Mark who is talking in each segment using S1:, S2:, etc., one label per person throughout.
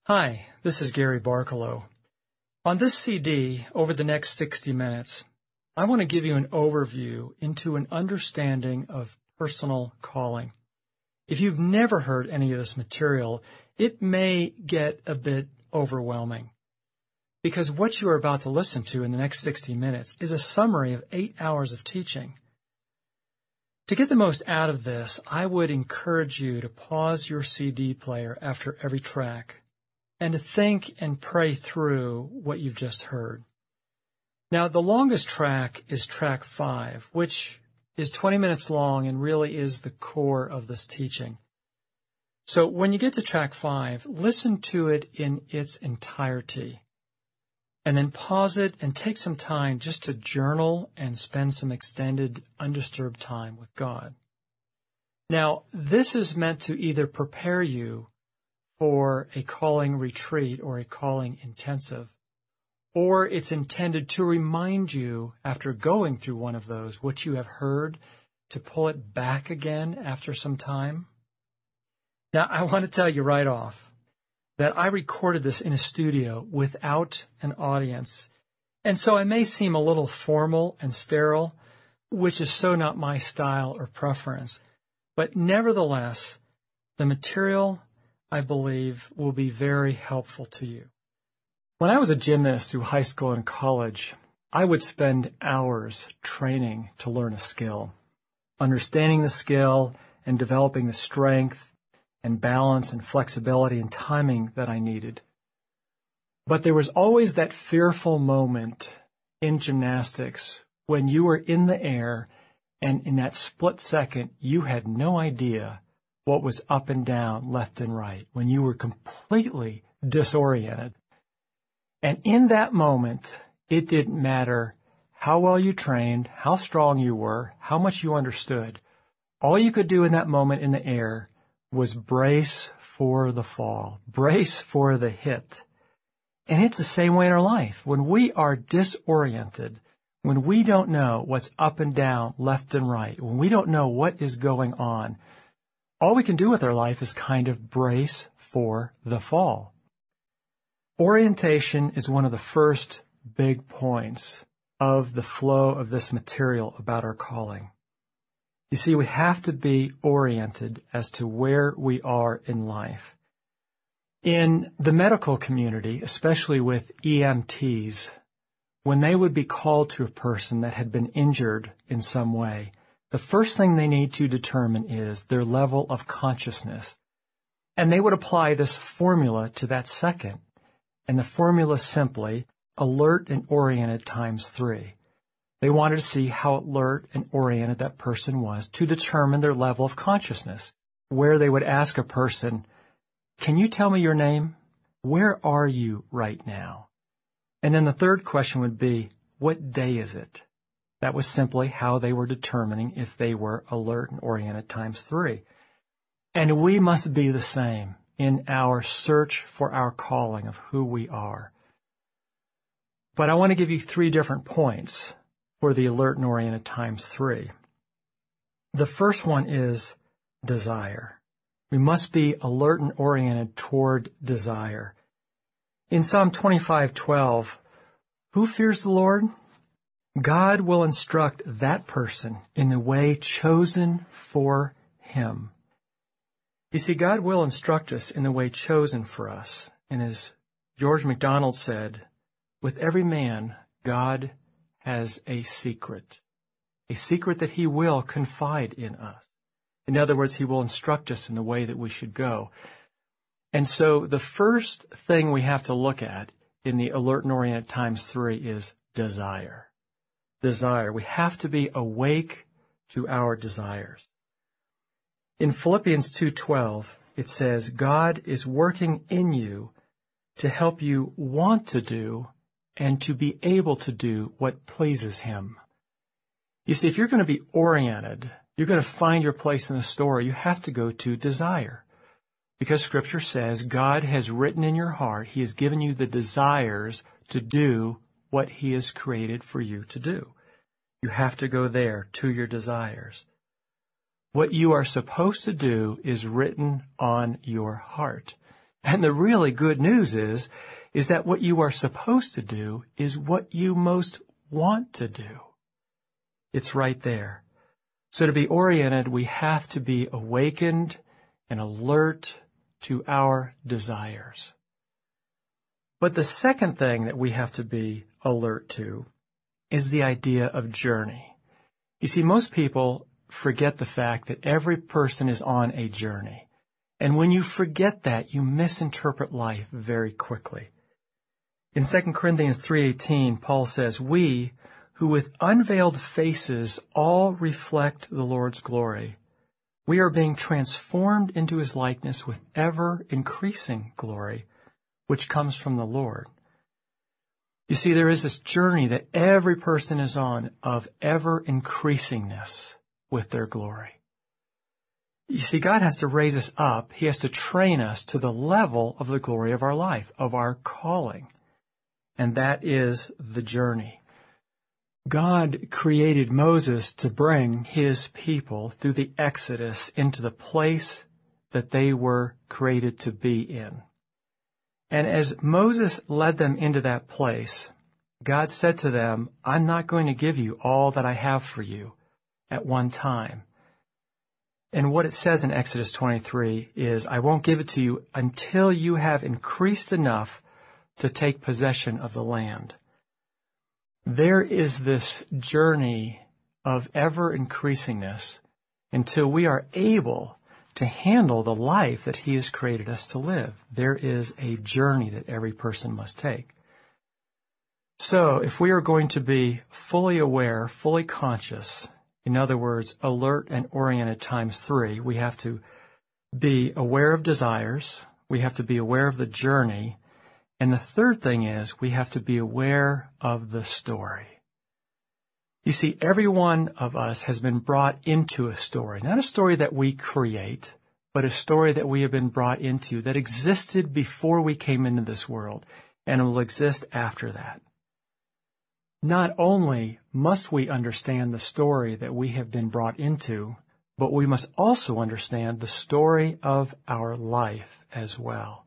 S1: Hi, this is Gary Barkalow. On this CD, over the next 60 minutes, I want to give you an overview into an understanding of personal calling. If you've never heard any of this material, it may get a bit overwhelming, because what you are about to listen to in the next 60 minutes is a summary of 8 hours of teaching. To get the most out of this, I would encourage you to pause your CD player after every track and to think and pray through what you've just heard. Now, the longest track is track 5, which is 20 minutes long and really is the core of this teaching. So when you get to track 5, listen to it in its entirety, and then pause it and take some time just to journal and spend some extended, undisturbed time with God. Now, this is meant to either prepare you for a calling retreat or a calling intensive, or it's intended to remind you, after going through one of those, what you have heard, to pull it back again after some time. Now, I want to tell you right off that I recorded this in a studio without an audience, and so I may seem a little formal and sterile, which is so not my style or preference. But nevertheless, the material, I believe, will be very helpful to you. When I was a gymnast through high school and college, I would spend hours training to learn a skill, understanding the skill and developing the strength and balance and flexibility and timing that I needed. But there was always that fearful moment in gymnastics when you were in the air and in that split second you had no idea what was up and down, left and right, when you were completely disoriented. And in that moment, it didn't matter how well you trained, how strong you were, how much you understood. All you could do in that moment in the air was brace for the fall, brace for the hit. And it's the same way in our life. When we are disoriented, when we don't know what's up and down, left and right, when we don't know what is going on, all we can do with our life is kind of brace for the fall. Orientation is one of the first big points of the flow of this material about our calling. You see, we have to be oriented as to where we are in life. In the medical community, especially with EMTs, when they would be called to a person that had been injured in some way, the first thing they need to determine is their level of consciousness. And they would apply this formula to that second. And the formula is simply alert and oriented times 3. They wanted to see how alert and oriented that person was to determine their level of consciousness, where they would ask a person, "Can you tell me your name? Where are you right now?" And then the third question would be, "What day is it?" That was simply how they were determining if they were alert and oriented times 3. And we must be the same in our search for our calling of who we are. But I want to give you 3 different points for the alert and oriented times 3. The first one is desire. We must be alert and oriented toward desire. In Psalm 25:12, who fears the Lord? God will instruct that person in the way chosen for him. You see, God will instruct us in the way chosen for us. And as George MacDonald said, with every man, God has a secret that he will confide in us. In other words, he will instruct us in the way that we should go. And so the first thing we have to look at in the alert and oriented times 3 is desire. Desire. We have to be awake to our desires. In Philippians 2:12, it says, God is working in you to help you want to do and to be able to do what pleases him. You see, if you're going to be oriented, you're going to find your place in the story, you have to go to desire. Because Scripture says God has written in your heart, he has given you the desires to do what he has created for you to do. You have to go there to your desires. What you are supposed to do is written on your heart. And the really good news is that what you are supposed to do is what you most want to do. It's right there. So to be oriented, we have to be awakened and alert to our desires. But the second thing that we have to be alert to is the idea of journey. You see, most people forget the fact that every person is on a journey. And when you forget that, you misinterpret life very quickly. In 2 Corinthians 3:18, Paul says, "We, who with unveiled faces all reflect the Lord's glory, we are being transformed into his likeness with ever-increasing glory, which comes from the Lord." You see, there is this journey that every person is on of ever-increasingness with their glory. You see, God has to raise us up. He has to train us to the level of the glory of our life, of our calling. And that is the journey. God created Moses to bring his people through the Exodus into the place that they were created to be in. And as Moses led them into that place, God said to them, "I'm not going to give you all that I have for you at one time." And what it says in Exodus 23 is, "I won't give it to you until you have increased enough to take possession of the land." There is this journey of ever-increasingness until we are able to handle the life that he has created us to live. There is a journey that every person must take. So, if we are going to be fully aware, fully conscious, in other words, alert and oriented times 3, we have to be aware of desires, we have to be aware of the journey, and the third thing is we have to be aware of the story. You see, every one of us has been brought into a story, not a story that we create, but a story that we have been brought into that existed before we came into this world and will exist after that. Not only must we understand the story that we have been brought into, but we must also understand the story of our life as well.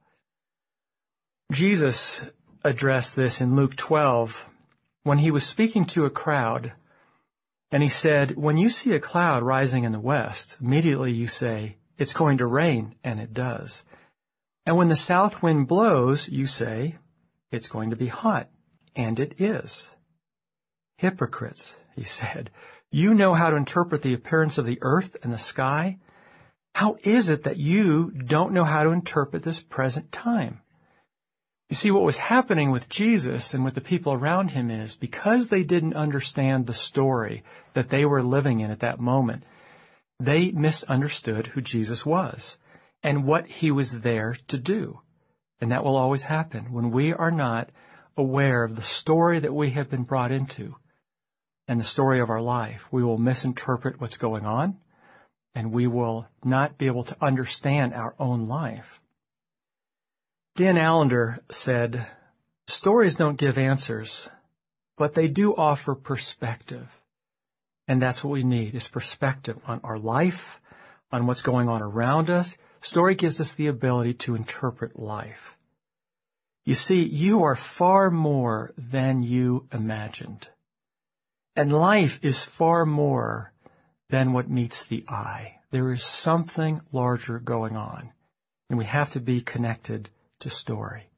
S1: Jesus addressed this in Luke 12 when he was speaking to a crowd, and he said, "When you see a cloud rising in the west, immediately you say, 'It's going to rain,' and it does. And when the south wind blows, you say, 'It's going to be hot,' and it is." Hypocrites, he said, you know how to interpret the appearance of the earth and the sky. How is it that you don't know how to interpret this present time? You see, what was happening with Jesus and with the people around him is because they didn't understand the story that they were living in at that moment, they misunderstood who Jesus was and what he was there to do. And that will always happen when we are not aware of the story that we have been brought into and the story of our life. We will misinterpret what's going on, and we will not be able to understand our own life. Dan Allender said, "Stories don't give answers, but they do offer perspective." And that's what we need, is perspective on our life, on what's going on around us. Story gives us the ability to interpret life. You see, you are far more than you imagined. And life is far more than what meets the eye. There is something larger going on, and we have to be connected to story.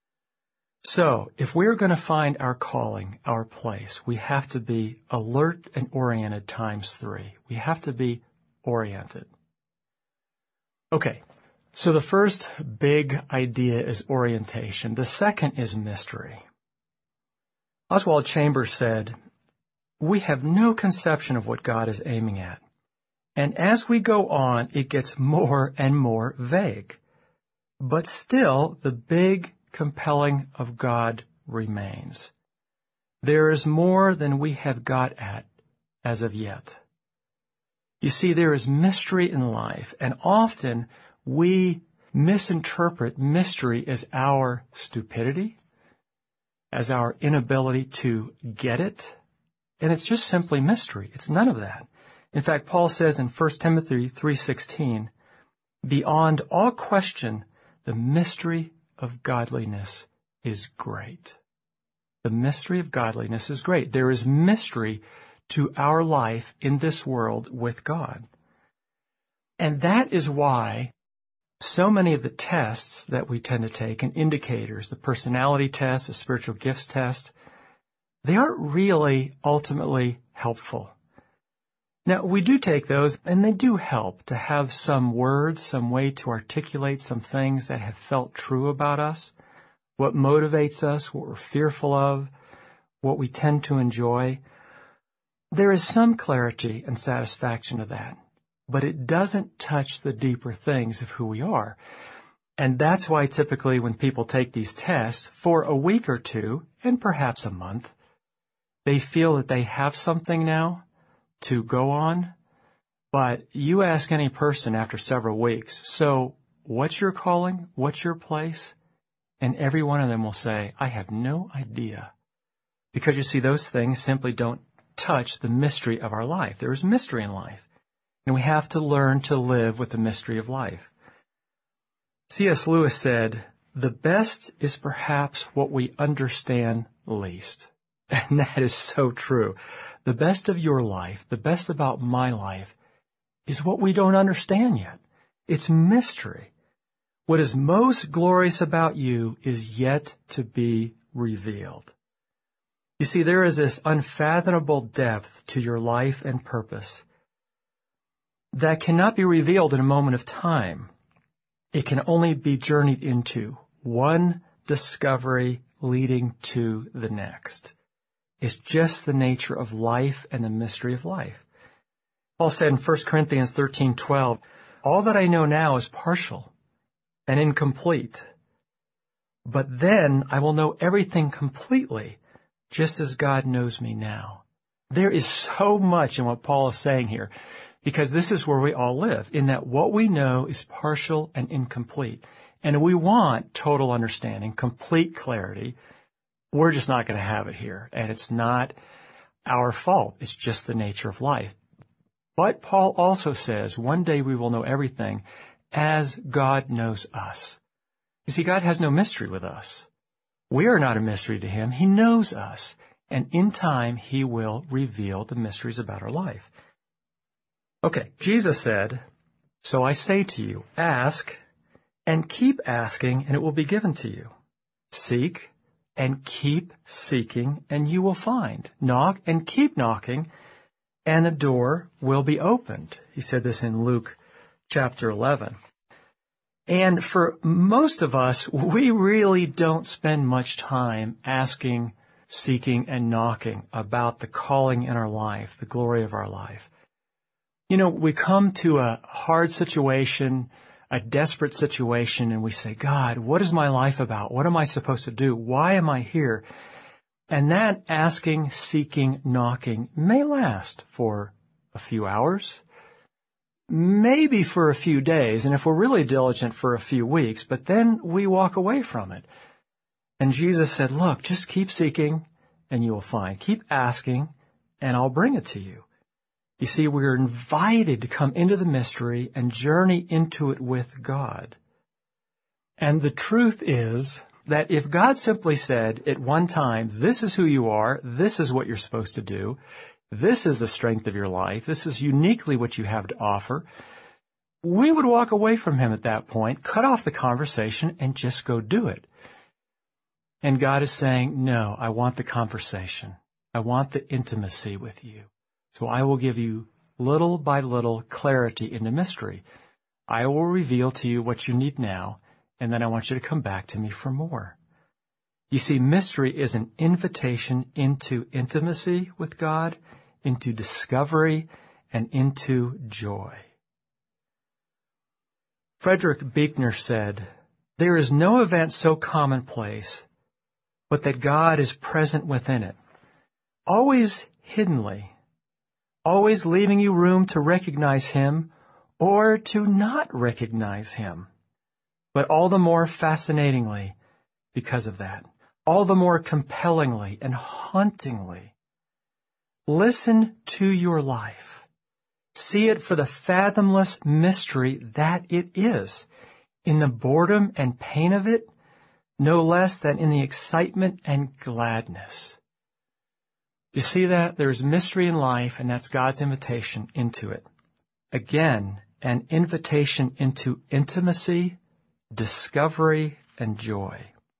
S1: So, if we're going to find our calling, our place, we have to be alert and oriented times 3. We have to be oriented. Okay, so the first big idea is orientation. The second is mystery. Oswald Chambers said, "We have no conception of what God is aiming at. And as we go on, it gets more and more vague. But still, the big compelling of God remains. There is more than we have got at as of yet." You see, there is mystery in life, and often we misinterpret mystery as our stupidity, as our inability to get it, and it's just simply mystery. It's none of that. In fact, Paul says in 1 Timothy 3:16, "Beyond all question, The mystery of godliness is great. The mystery of godliness is great. There is mystery to our life in this world with God. And that is why so many of the tests that we tend to take and indicators, the personality test, the spiritual gifts test, they aren't really ultimately helpful. Now, we do take those, and they do help to have some words, some way to articulate some things that have felt true about us, what motivates us, what we're fearful of, what we tend to enjoy. There is some clarity and satisfaction to that, but it doesn't touch the deeper things of who we are. And that's why typically when people take these tests for a week or two, and perhaps a month, they feel that they have something now to go on, but you ask any person after several weeks, so what's your calling? What's your place? And every one of them will say, I have no idea. Because you see, those things simply don't touch the mystery of our life. There is mystery in life, and we have to learn to live with the mystery of life. C.S. Lewis said, the best is perhaps what we understand least. And that is so true. The best of your life, the best about my life, is what we don't understand yet. It's mystery. What is most glorious about you is yet to be revealed. You see, there is this unfathomable depth to your life and purpose that cannot be revealed in a moment of time. It can only be journeyed into, one discovery leading to the next. It's just the nature of life and the mystery of life. Paul said in 1 Corinthians 13:12, all that I know now is partial and incomplete. But then I will know everything completely, just as God knows me now. There is so much in what Paul is saying here, because this is where we all live, in that what we know is partial and incomplete. And we want total understanding, complete clarity. We're just not going to have it here. And it's not our fault. It's just the nature of life. But Paul also says, one day we will know everything as God knows us. You see, God has no mystery with us. We are not a mystery to him. He knows us. And in time, he will reveal the mysteries about our life. Okay, Jesus said, so I say to you, ask and keep asking, and it will be given to you. Seek and keep seeking, and you will find. Knock and keep knocking, and a door will be opened. He said this in Luke chapter 11. And for most of us, we really don't spend much time asking, seeking, and knocking about the calling in our life, the glory of our life. You know, we come to a hard situation, a desperate situation, and we say, God, what is my life about? What am I supposed to do? Why am I here? And that asking, seeking, knocking may last for a few hours, maybe for a few days, and if we're really diligent, for a few weeks, but then we walk away from it. And Jesus said, look, just keep seeking and you will find. Keep asking and I'll bring it to you. You see, we're invited to come into the mystery and journey into it with God. And the truth is that if God simply said at one time, this is who you are, this is what you're supposed to do, this is the strength of your life, this is uniquely what you have to offer, we would walk away from him at that point, cut off the conversation, and just go do it. And God is saying, no, I want the conversation. I want the intimacy with you. So I will give you little by little clarity into mystery. I will reveal to you what you need now, and then I want you to come back to me for more. You see, mystery is an invitation into intimacy with God, into discovery, and into joy. Frederick Buechner said, there is no event so commonplace, but that God is present within it, always hiddenly, always leaving you room to recognize him or to not recognize him, but all the more fascinatingly because of that, all the more compellingly and hauntingly. Listen to your life. See it for the fathomless mystery that it is. in the boredom and pain of it, no less than in the excitement and gladness. You see that? There's mystery in life, and that's God's invitation into it. Again, an invitation into intimacy, discovery, and joy.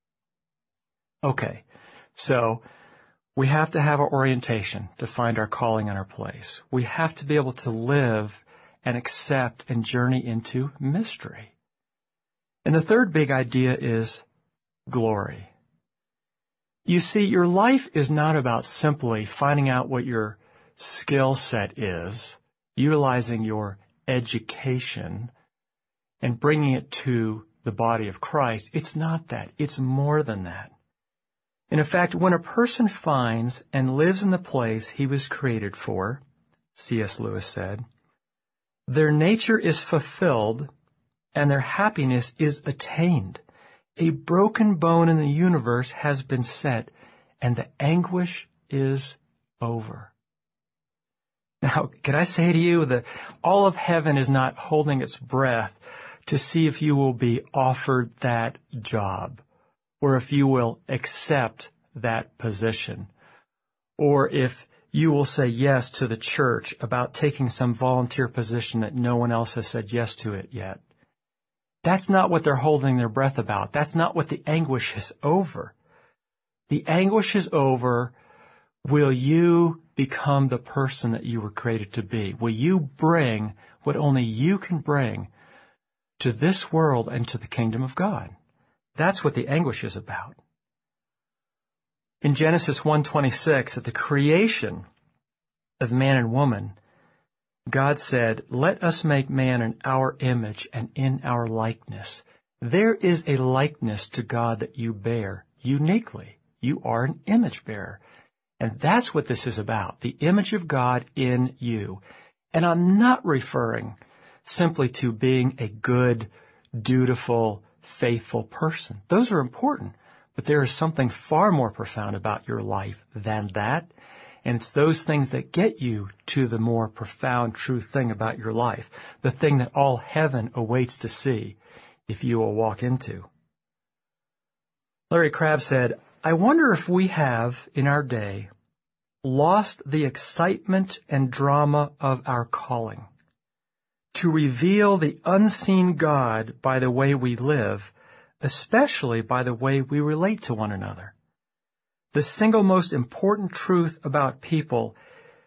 S1: Okay, so we have to have our orientation to find our calling and our place. We have to be able to live and accept and journey into mystery. And the third big idea is glory. You see, your life is not about simply finding out what your skill set is, utilizing your education, and bringing it to the body of Christ. It's not that. It's more than that. And in fact, when a person finds and lives in the place he was created for, C.S. Lewis said, their nature is fulfilled and their happiness is attained. A broken bone in the universe has been set, and the anguish is over. Now, can I say to you that all of heaven is not holding its breath to see if you will be offered that job, or if you will accept that position, or if you will say yes to the church about taking some volunteer position that no one else has said yes to it yet. That's not what they're holding their breath about. That's not what the anguish is over. The anguish is over, will you become the person that you were created to be? Will you bring what only you can bring to this world and to the kingdom of God? That's what the anguish is about. In Genesis 1:26, at the creation of man and woman, God said, let us make man in our image and in our likeness. There is a likeness to God that you bear uniquely. You are an image bearer. And that's what this is about, the image of God in you. And I'm not referring simply to being a good, dutiful, faithful person. Those are important, but there is something far more profound about your life than that. And it's those things that get you to the more profound, true thing about your life, the thing that all heaven awaits to see if you will walk into. Larry Crabb said, I wonder if we have, in our day, lost the excitement and drama of our calling to reveal the unseen God by the way we live, especially by the way we relate to one another. The single most important truth about people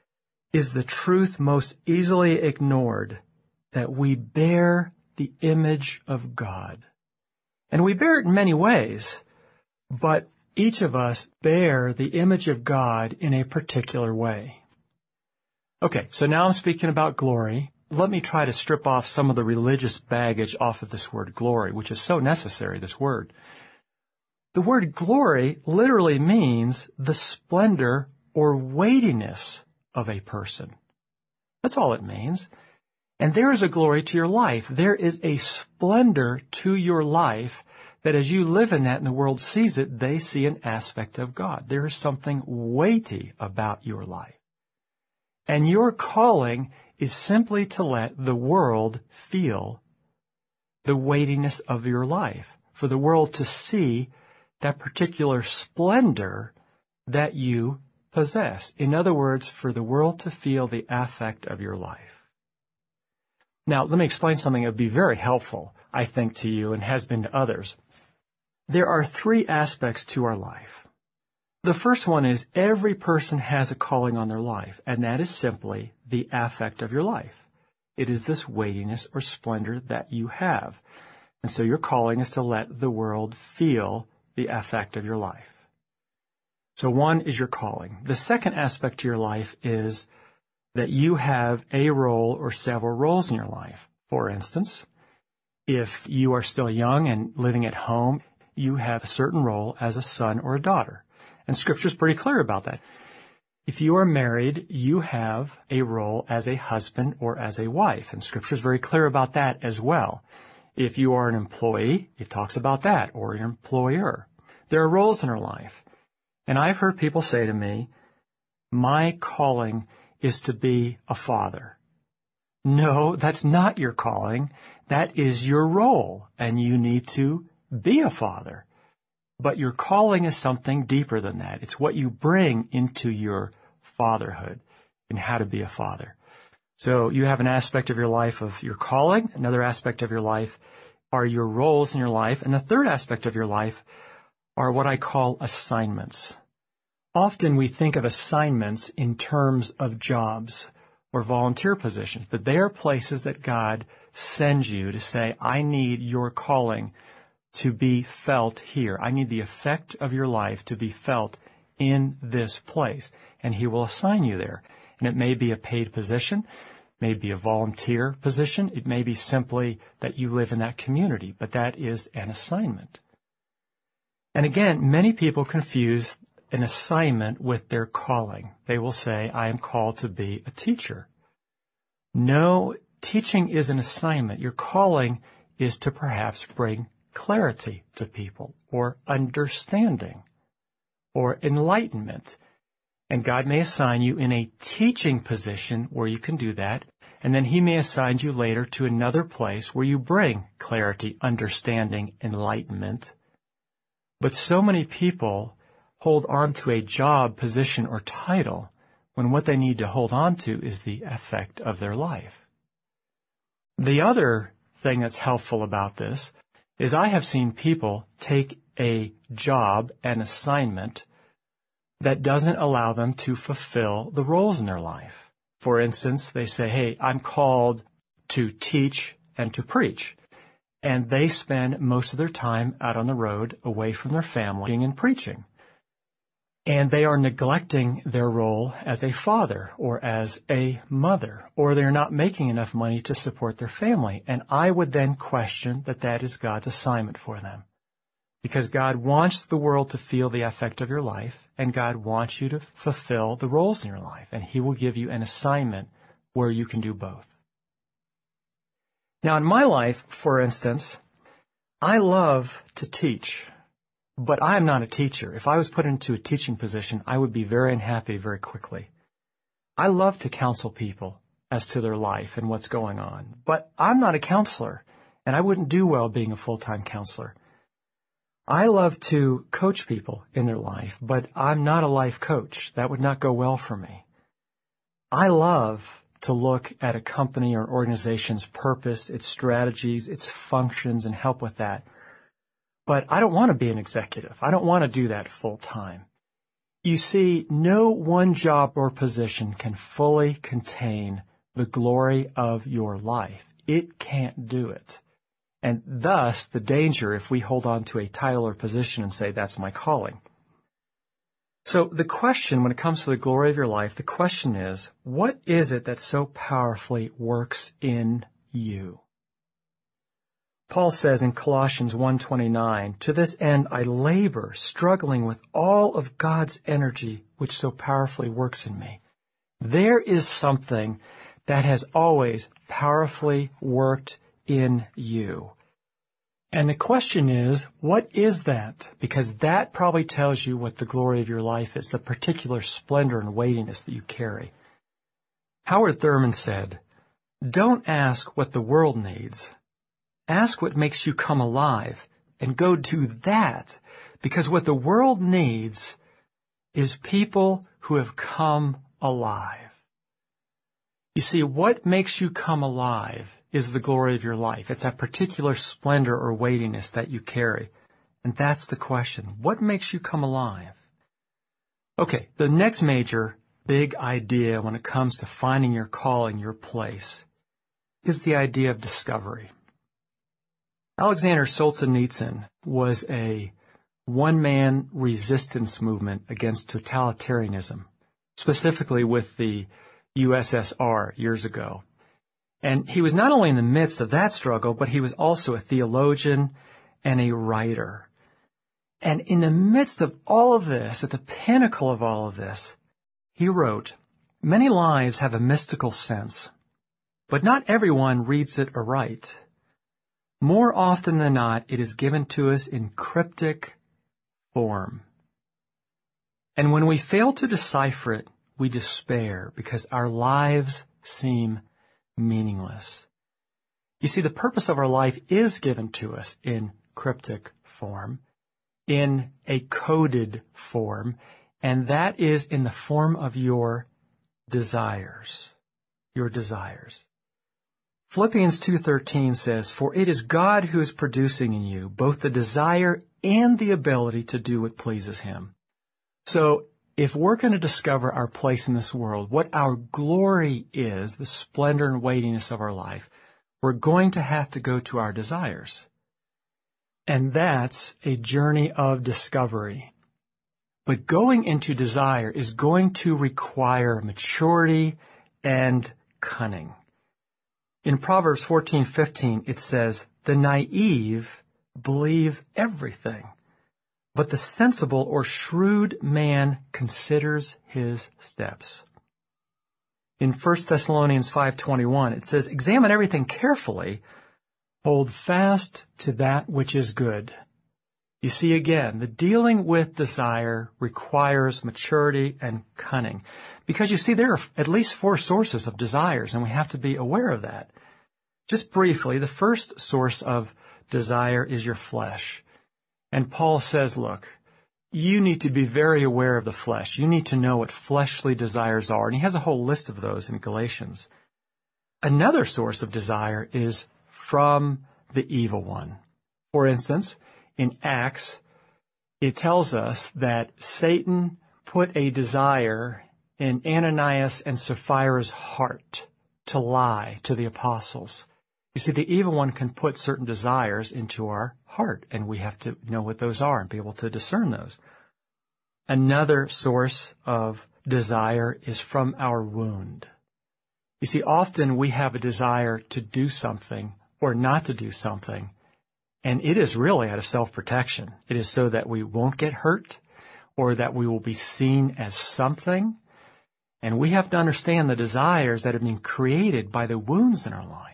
S1: is the truth most easily ignored, that we bear the image of God. And we bear it in many ways, but each of us bear the image of God in a particular way. Okay, so now I'm speaking about glory. Let me try to strip off some of the religious baggage off of this word glory, which is so necessary, this word. The word glory literally means the splendor or weightiness of a person. That's all it means. And there is a glory to your life. There is a splendor to your life that as you live in that and the world sees it, they see an aspect of God. There is something weighty about your life. And your calling is simply to let the world feel the weightiness of your life, for the world to see that particular splendor that you possess. In other words, for the world to feel the affect of your life. Now, let me explain something that would be very helpful, I think, to you and has been to others. There are three aspects to our life. The first one is every person has a calling on their life, and that is simply the affect of your life. It is this weightiness or splendor that you have. And so your calling is to let the world feel the affect of your life. So one is your calling. The second aspect to your life is that you have a role or several roles in your life. For instance, if you are still young and living at home, you have a certain role as a son or a daughter. And Scripture is pretty clear about that. If you are married, you have a role as a husband or as a wife. And Scripture is very clear about that as well. If you are an employee, it talks about that, or an employer. There are roles in our life. And I've heard people say to me, my calling is to be a father. No, that's not your calling. That is your role, and you need to be a father. But your calling is something deeper than that. It's what you bring into your fatherhood and how to be a father. So you have an aspect of your life of your calling. Another aspect of your life are your roles in your life. And the third aspect of your life are what I call assignments. Often we think of assignments in terms of jobs or volunteer positions, but they are places that God sends you to say, I need your calling to be felt here. I need the effect of your life to be felt in this place. And He will assign you there. And it may be a paid position, may be a volunteer position. It may be simply that you live in that community, but that is an assignment. And again, many people confuse an assignment with their calling. They will say, I am called to be a teacher. No, teaching is an assignment. Your calling is to perhaps bring clarity to people or understanding or enlightenment. And God may assign you in a teaching position where you can do that. And then He may assign you later to another place where you bring clarity, understanding, enlightenment. But so many people hold on to a job, position, or title when what they need to hold on to is the effect of their life. The other thing that's helpful about this is I have seen people take a job, an assignment, that doesn't allow them to fulfill the roles in their life. For instance, they say, hey, I'm called to teach and to preach. And they spend most of their time out on the road, away from their family, and preaching. And they are neglecting their role as a father or as a mother, or they're not making enough money to support their family. And I would then question that that is God's assignment for them. Because God wants the world to feel the effect of your life, and God wants you to fulfill the roles in your life, and He will give you an assignment where you can do both. Now, in my life, for instance, I love to teach. But I am not a teacher. If I was put into a teaching position, I would be very unhappy very quickly. I love to counsel people as to their life and what's going on. But I'm not a counselor, and I wouldn't do well being a full-time counselor. I love to coach people in their life, but I'm not a life coach. That would not go well for me. I love to look at a company or organization's purpose, its strategies, its functions, and help with that. But I don't want to be an executive. I don't want to do that full time. You see, no one job or position can fully contain the glory of your life. It can't do it. And thus, the danger if we hold on to a title or position and say, that's my calling. So the question, when it comes to the glory of your life, the question is, what is it that so powerfully works in you? Paul says in Colossians 1:29, to this end I labor, struggling with all of God's energy, which so powerfully works in me. There is something that has always powerfully worked in you. And the question is, what is that? Because that probably tells you what the glory of your life is, the particular splendor and weightiness that you carry. Howard Thurman said, don't ask what the world needs. Ask what makes you come alive and go do that, because what the world needs is people who have come alive. You see, what makes you come alive is the glory of your life. It's that particular splendor or weightiness that you carry. And that's the question. What makes you come alive? Okay, the next major big idea when it comes to finding your calling, your place, is the idea of discovery. Alexander Solzhenitsyn was a one-man resistance movement against totalitarianism, specifically with the USSR years ago. And he was not only in the midst of that struggle, but he was also a theologian and a writer. And in the midst of all of this, at the pinnacle of all of this, he wrote, many lives have a mystical sense, but not everyone reads it aright. More often than not, it is given to us in cryptic form. And when we fail to decipher it, we despair because our lives seem meaningless. You see, the purpose of our life is given to us in cryptic form, in a coded form, and that is in the form of your desires. Your desires. Philippians 2:13 says, "For it is God who is producing in you both the desire and the ability to do what pleases Him." So, if we're going to discover our place in this world, what our glory is, the splendor and weightiness of our life, we're going to have to go to our desires. And that's a journey of discovery. But going into desire is going to require maturity and cunning. In Proverbs 14:15, it says, "The naive believe everything, but the sensible or shrewd man considers his steps." In 1 Thessalonians 5:21, it says, "Examine everything carefully, hold fast to that which is good." You see, again, the dealing with desire requires maturity and cunning. Because you see, there are at least 4 sources of desires, and we have to be aware of that. Just briefly, the first source of desire is your flesh. And Paul says, look, you need to be very aware of the flesh. You need to know what fleshly desires are. And he has a whole list of those in Galatians. Another source of desire is from the evil one. For instance, in Acts, it tells us that Satan put a desire in Ananias and Sapphira's heart to lie to the apostles. You see, the evil one can put certain desires into our heart, and we have to know what those are and be able to discern those. Another source of desire is from our wound. You see, often we have a desire to do something or not to do something, and it is really out of self-protection. It is so that we won't get hurt or that we will be seen as something. And we have to understand the desires that have been created by the wounds in our life.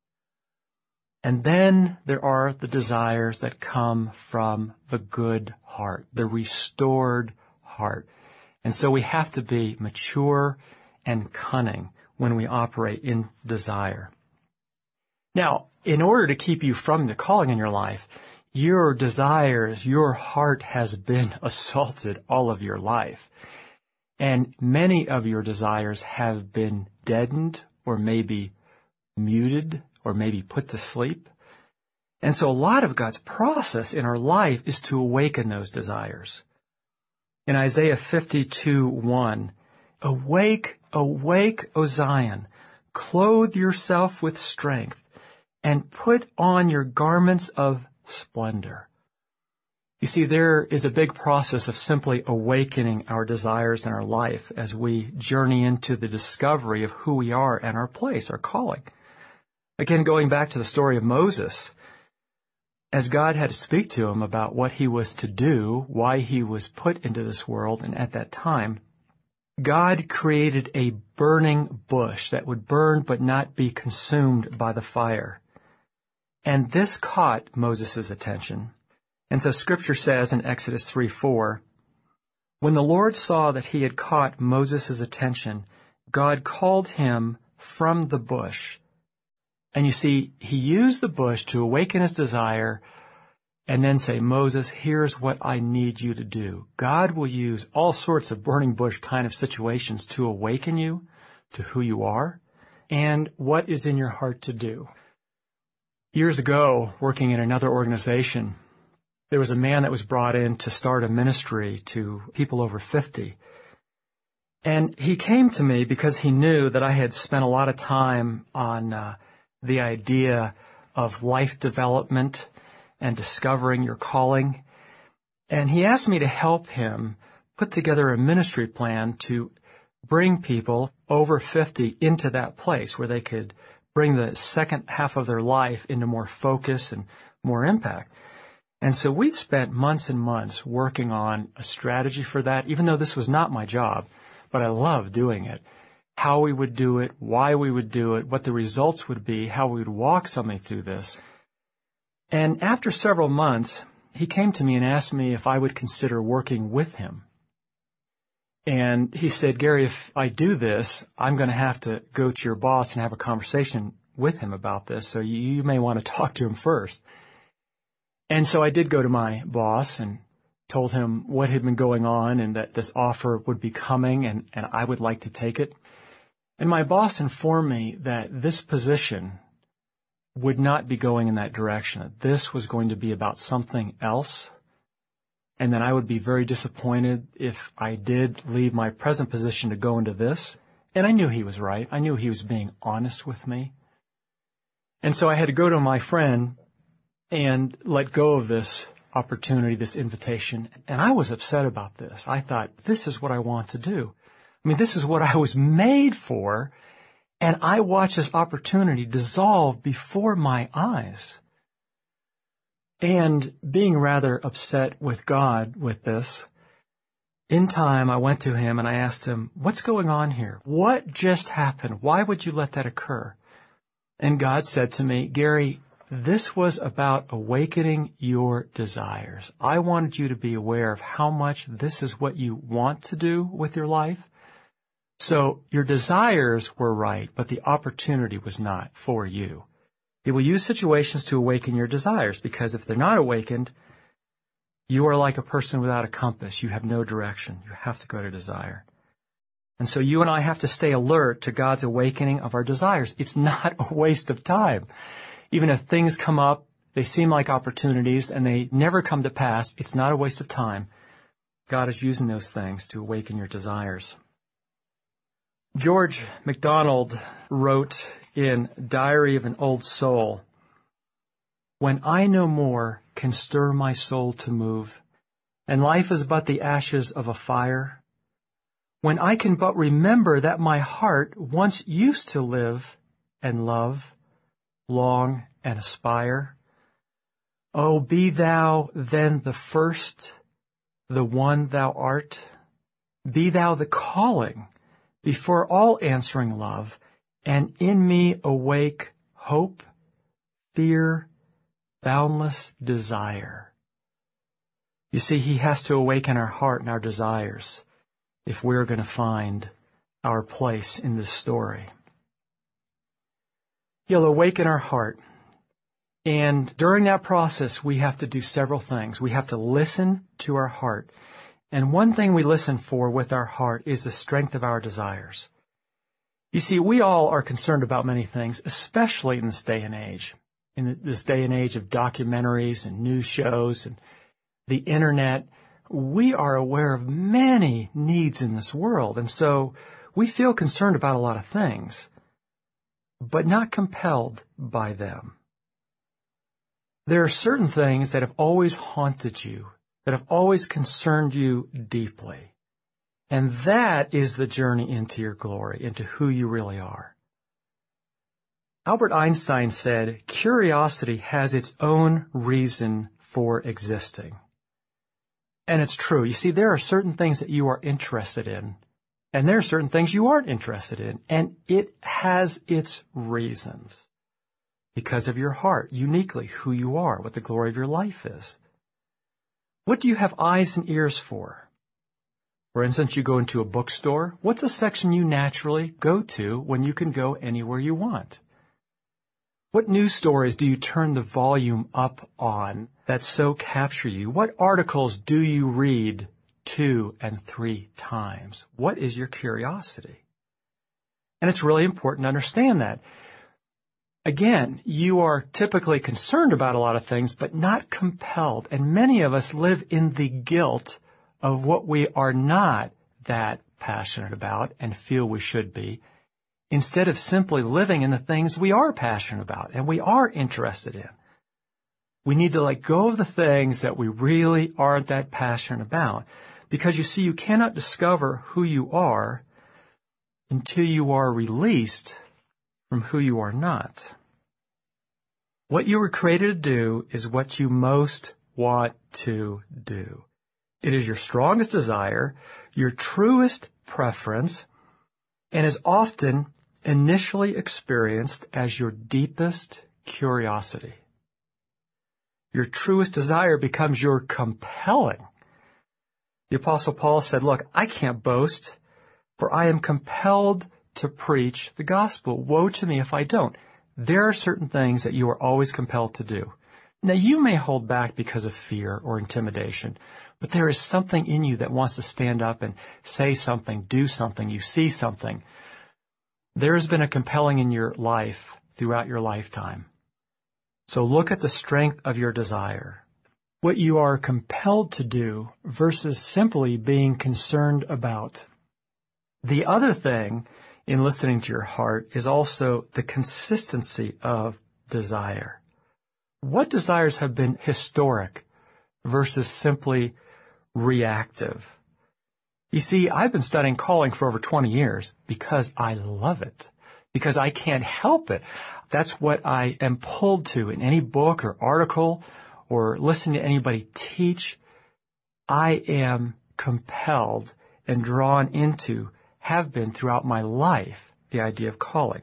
S1: And then there are the desires that come from the good heart, the restored heart. And so we have to be mature and cunning when we operate in desire. Now, in order to keep you from the calling in your life, your desires, your heart has been assaulted all of your life. And many of your desires have been deadened or maybe muted or maybe put to sleep. And so a lot of God's process in our life is to awaken those desires. In Isaiah 52:1, "Awake, awake, O Zion, clothe yourself with strength, and put on your garments of splendor." You see, there is a big process of simply awakening our desires in our life as we journey into the discovery of who we are and our place, our calling. Again, going back to the story of Moses, as God had to speak to him about what he was to do, why he was put into this world, and at that time, God created a burning bush that would burn but not be consumed by the fire. And this caught Moses' attention. And so Scripture says in Exodus 3:4, "When the Lord saw that he had caught Moses' attention, God called him from the bush." And you see, he used the bush to awaken his desire and then say, "Moses, here's what I need you to do." God will use all sorts of burning bush kind of situations to awaken you to who you are and what is in your heart to do. Years ago, working in another organization, there was a man that was brought in to start a ministry to people over 50. And he came to me because he knew that I had spent a lot of time on the idea of life development and discovering your calling. And he asked me to help him put together a ministry plan to bring people over 50 into that place where they could bring the second half of their life into more focus and more impact. And so we spent months and months working on a strategy for that, even though this was not my job, but I loved doing it. How we would do it, why we would do it, what the results would be, how we would walk somebody through this. And after several months, he came to me and asked me if I would consider working with him. And he said, Gary, if I do this, I'm going to have to go to your boss and have a conversation with him about this. So you may want to talk to him first. And so I did go to my boss and told him what had been going on and that this offer would be coming and I would like to take it. And my boss informed me that this position would not be going in that direction, that this was going to be about something else, and that I would be very disappointed if I did leave my present position to go into this. And I knew he was right. I knew he was being honest with me. And so I had to go to my friend and let go of this opportunity, this invitation. And I was upset about this. I thought, this is what I want to do. I mean, this is what I was made for. And I watched this opportunity dissolve before my eyes. And being rather upset with God with this, in time I went to him and I asked him, what's going on here? What just happened? Why would you let that occur? And God said to me, Gary, this was about awakening your desires. I wanted you to be aware of how much this is what you want to do with your life. So your desires were right, but the opportunity was not for you. He will use situations to awaken your desires, because if they're not awakened, you are like a person without a compass. You have no direction. You have to go to desire. And so you and I have to stay alert to God's awakening of our desires. It's not a waste of time. Even if things come up, they seem like opportunities, and they never come to pass, it's not a waste of time. God is using those things to awaken your desires. George MacDonald wrote in Diary of an Old Soul, when I no more can stir my soul to move, and life is but the ashes of a fire, when I can but remember that my heart once used to live and love, long and aspire, oh, be thou then the first, the one thou art, be thou the calling before all answering love, and in me awake hope, fear, boundless desire. You see, he has to awaken our heart and our desires if we're going to find our place in this story. He'll awaken our heart. And during that process, we have to do several things. We have to listen to our heart. And one thing we listen for with our heart is the strength of our desires. You see, we all are concerned about many things, especially in this day and age. In this day and age of documentaries and news shows and the internet, we are aware of many needs in this world. And so we feel concerned about a lot of things, but not compelled by them. There are certain things that have always haunted you, that have always concerned you deeply. And that is the journey into your glory, into who you really are. Albert Einstein said, curiosity has its own reason for existing. And it's true. You see, there are certain things that you are interested in, and there are certain things you aren't interested in, and it has its reasons because of your heart, uniquely who you are, what the glory of your life is. What do you have eyes and ears for? For instance, you go into a bookstore. What's a section you naturally go to when you can go anywhere you want? What news stories do you turn the volume up on that so capture you? What articles do you read 2 and 3 times? What is your curiosity? And it's really important to understand that. Again, you are typically concerned about a lot of things, but not compelled. And many of us live in the guilt of what we are not that passionate about and feel we should be, instead of simply living in the things we are passionate about and we are interested in. We need to let go of the things that we really aren't that passionate about, because you see, you cannot discover who you are until you are released from who you are not. What you were created to do is what you most want to do. It is your strongest desire, your truest preference, and is often initially experienced as your deepest curiosity. Your truest desire becomes your compelling. The Apostle Paul said, look, I can't boast, for I am compelled to preach the gospel. Woe to me if I don't. There are certain things that you are always compelled to do. Now, you may hold back because of fear or intimidation, but there is something in you that wants to stand up and say something, do something, you see something. There has been a compelling in your life throughout your lifetime. So look at the strength of your desire, what you are compelled to do versus simply being concerned about. The other thing in listening to your heart is also the consistency of desire. What desires have been historic versus simply reactive? You see, I've been studying calling for over 20 years because I love it, because I can't help it. That's what I am pulled to in any book or article or listening to anybody teach. I am compelled and drawn into, have been throughout my life, the idea of calling.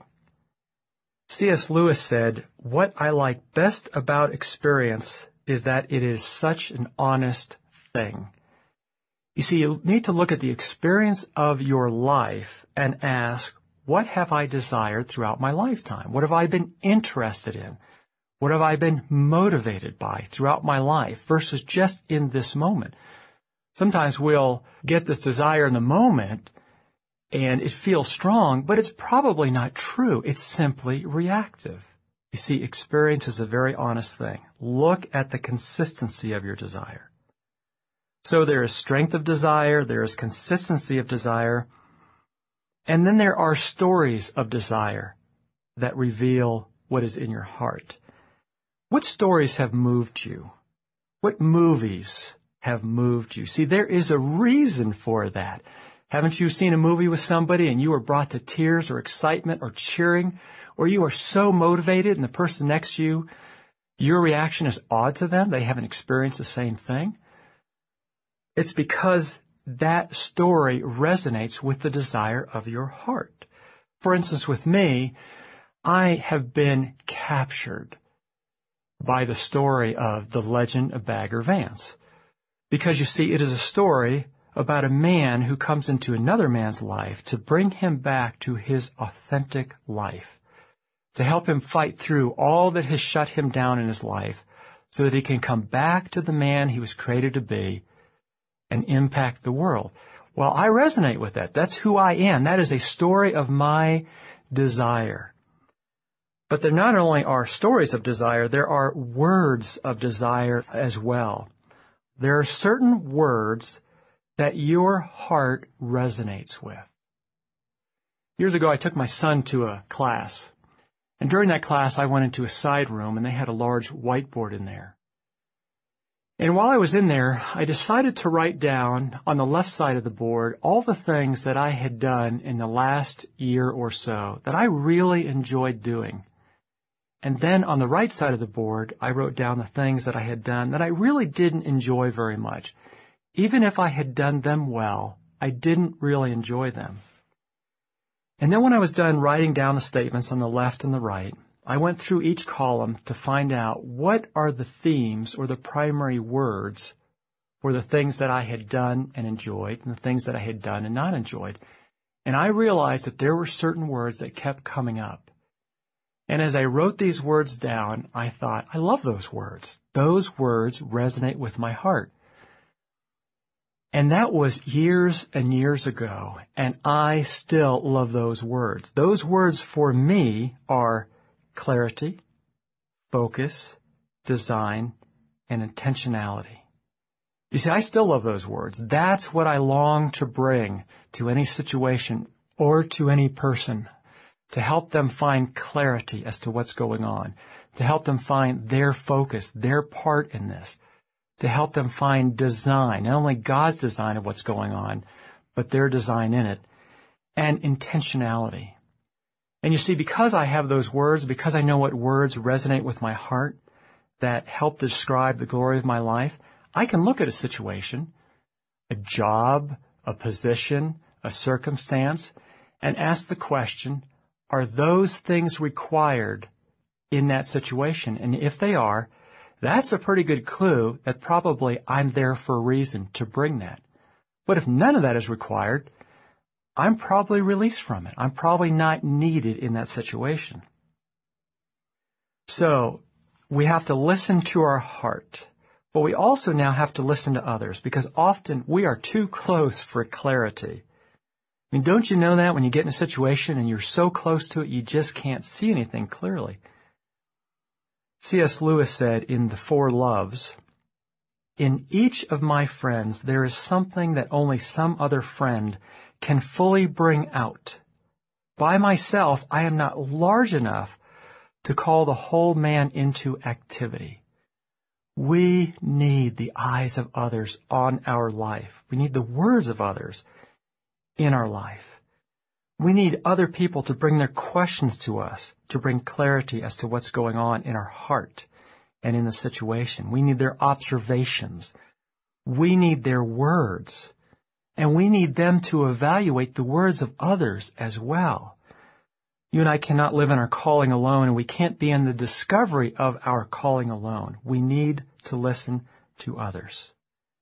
S1: C.S. Lewis said, what I like best about experience is that it is such an honest thing. You see, you need to look at the experience of your life and ask, what have I desired throughout my lifetime? What have I been interested in? What have I been motivated by throughout my life versus just in this moment? Sometimes we'll get this desire in the moment and it feels strong, but it's probably not true. It's simply reactive. You see, experience is a very honest thing. Look at the consistency of your desire. So there is strength of desire, there is consistency of desire, and then there are stories of desire that reveal what is in your heart. What stories have moved you? What movies have moved you? See, there is a reason for that. Haven't you seen a movie with somebody and you were brought to tears or excitement or cheering, or you are so motivated and the person next to you, your reaction is odd to them? They haven't experienced the same thing. It's because that story resonates with the desire of your heart. For instance, with me, I have been captured by the story of The Legend of Bagger Vance. Because you see, it is a story about a man who comes into another man's life to bring him back to his authentic life, to help him fight through all that has shut him down in his life so that he can come back to the man he was created to be and impact the world. Well, I resonate with that. That's who I am. That is a story of my desire. But there not only are stories of desire, there are words of desire as well. There are certain words that your heart resonates with. Years ago, I took my son to a class. And during that class, I went into a side room, and they had a large whiteboard in there. And while I was in there, I decided to write down on the left side of the board all the things that I had done in the last year or so that I really enjoyed doing. And then on the right side of the board, I wrote down the things that I had done that I really didn't enjoy very much. Even if I had done them well, I didn't really enjoy them. And then when I was done writing down the statements on the left and the right, I went through each column to find out what are the themes or the primary words for the things that I had done and enjoyed and the things that I had done and not enjoyed. And I realized that there were certain words that kept coming up. And as I wrote these words down, I thought, I love those words. Those words resonate with my heart. And that was years and years ago, and I still love those words. Those words for me are clarity, focus, design, and intentionality. You see, I still love those words. That's what I long to bring to any situation or to any person, to help them find clarity as to what's going on, to help them find their focus, their part in this, to help them find design, not only God's design of what's going on, but their design in it, and intentionality. And you see, because I have those words, because I know what words resonate with my heart that help describe the glory of my life, I can look at a situation, a job, a position, a circumstance, and ask the question, are those things required in that situation? And if they are, that's a pretty good clue that probably I'm there for a reason to bring that. But if none of that is required, I'm probably released from it. I'm probably not needed in that situation. So we have to listen to our heart, but we also now have to listen to others because often we are too close for clarity. I mean, don't you know that when you get in a situation and you're so close to it, you just can't see anything clearly? C.S. Lewis said in The Four Loves, "In each of my friends there is something that only some other friend can fully bring out. By myself I am not large enough to call the whole man into activity." We need the eyes of others on our life. We need the words of others in our life. We need other people to bring their questions to us, to bring clarity as to what's going on in our heart and in the situation. We need their observations. We need their words. And we need them to evaluate the words of others as well. You and I cannot live in our calling alone, and we can't be in the discovery of our calling alone. We need to listen to others.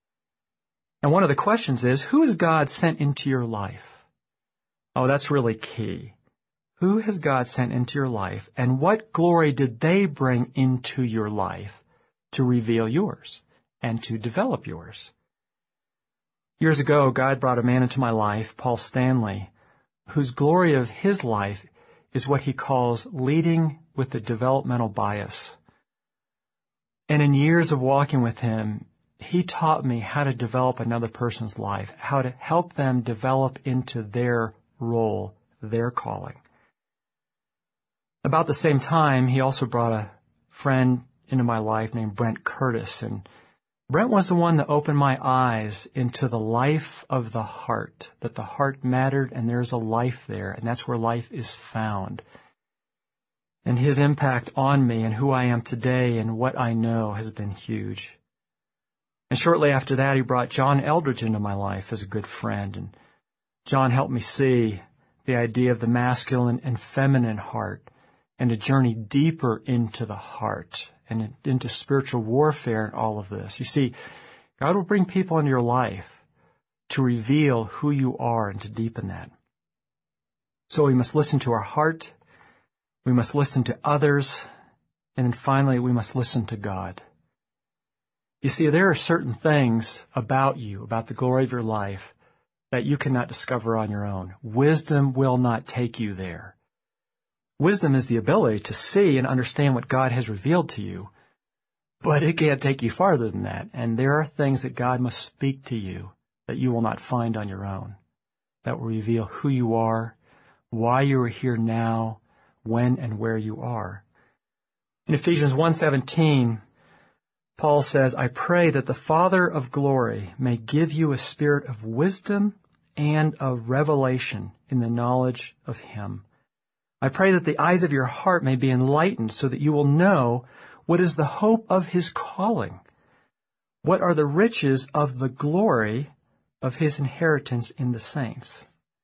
S1: And one of the questions is, who has God sent into your life? Oh, that's really key. Who has God sent into your life, and what glory did they bring into your life to reveal yours and to develop yours? Years ago, God brought a man into my life, Paul Stanley, whose glory of his life is what he calls leading with a developmental bias. And in years of walking with him, he taught me how to develop another person's life, how to help them develop into their role, their calling. About the same time, he also brought a friend into my life named Brent Curtis, and Brent was the one that opened my eyes into the life of the heart, that the heart mattered and there's a life there, and that's where life is found. And his impact on me and who I am today and what I know has been huge. And shortly after that, he brought John Eldridge into my life as a good friend, and John helped me see the idea of the masculine and feminine heart and to journey deeper into the heart and into spiritual warfare and all of this. You see, God will bring people into your life to reveal who you are and to deepen that. So we must listen to our heart, we must listen to others, and then finally we must listen to God. You see, there are certain things about you, about the glory of your life, that you cannot discover on your own. Wisdom will not take you there. Wisdom is the ability to see and understand what God has revealed to you, but it can't take you farther than that. And there are things that God must speak to you that you will not find on your own, that will reveal who you are, why you are here now, when and where you are. In Ephesians 1:17, Paul says, "I pray that the Father of glory may give you a spirit of wisdom and of revelation in the knowledge of Him. I pray that the eyes of your heart may be enlightened so that you will know what is the hope of His calling, what are the riches of the glory of His inheritance in the saints."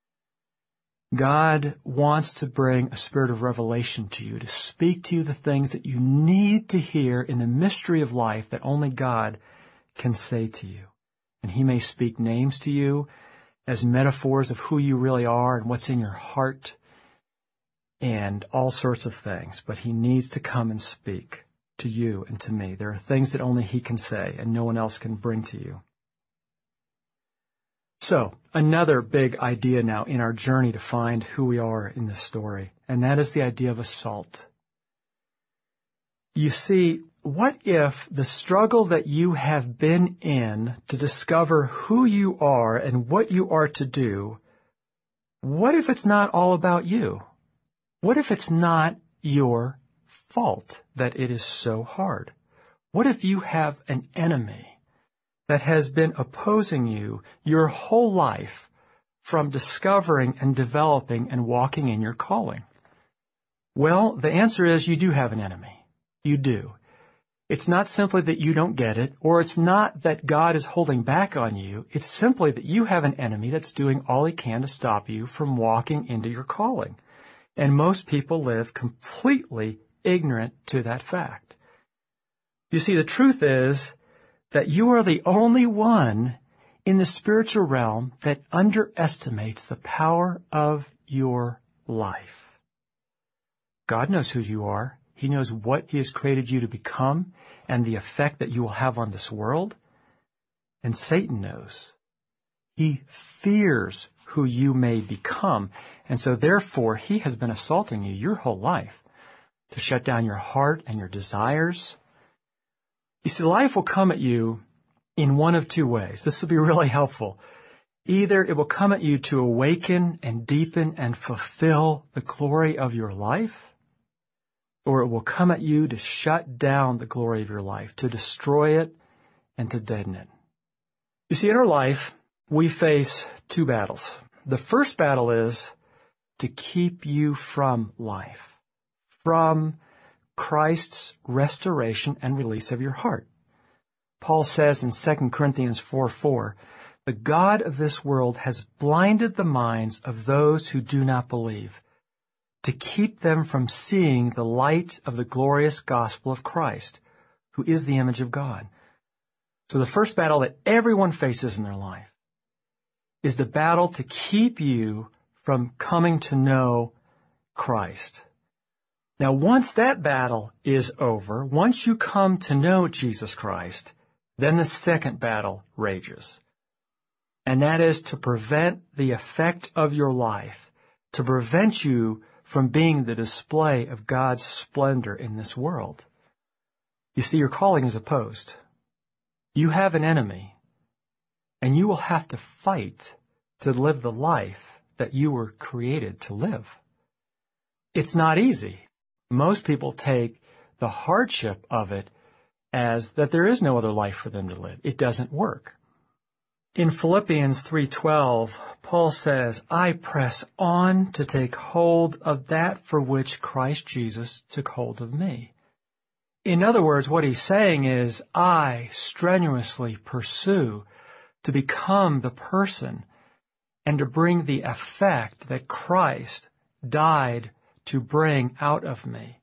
S1: God wants to bring a spirit of revelation to you, to speak to you the things that you need to hear in the mystery of life that only God can say to you. And He may speak names to you as metaphors of who you really are and what's in your heart and all sorts of things. But He needs to come and speak to you and to me. There are things that only He can say and no one else can bring to you. So, another big idea now in our journey to find who we are in this story, and that is the idea of assault. You see, what if the struggle that you have been in to discover who you are and what you are to do, what if it's not all about you? What if it's not your fault that it is so hard? What if you have an enemy that has been opposing you your whole life from discovering and developing and walking in your calling? Well, the answer is you do have an enemy. You do. It's not simply that you don't get it, or it's not that God is holding back on you. It's simply that you have an enemy that's doing all he can to stop you from walking into your calling. And most people live completely ignorant to that fact. You see, the truth is that you are the only one in the spiritual realm that underestimates the power of your life. God knows who you are. He knows what He has created you to become and the effect that you will have on this world. And Satan knows. He fears who you may become. And so therefore, he has been assaulting you your whole life to shut down your heart and your desires. You see, life will come at you in one of two ways. This will be really helpful. Either it will come at you to awaken and deepen and fulfill the glory of your life, or it will come at you to shut down the glory of your life, to destroy it and to deaden it. You see, in our life, we face two battles. The first battle is to keep you from life, from Christ's restoration and release of your heart. Paul says in 2 Corinthians 4:4, "The God of this world has blinded the minds of those who do not believe, to keep them from seeing the light of the glorious gospel of Christ, who is the image of God." So the first battle that everyone faces in their life is the battle to keep you from coming to know Christ. Now, once that battle is over, once you come to know Jesus Christ, then the second battle rages. And that is to prevent the effect of your life, to prevent you from being the display of God's splendor in this world. You see, your calling is opposed. You have an enemy, and you will have to fight to live the life that you were created to live. It's not easy. Most people take the hardship of it as that there is no other life for them to live. It doesn't work. In Philippians 3:12, Paul says, "I press on to take hold of that for which Christ Jesus took hold of me." In other words, what he's saying is, I strenuously pursue to become the person and to bring the effect that Christ died to bring out of me.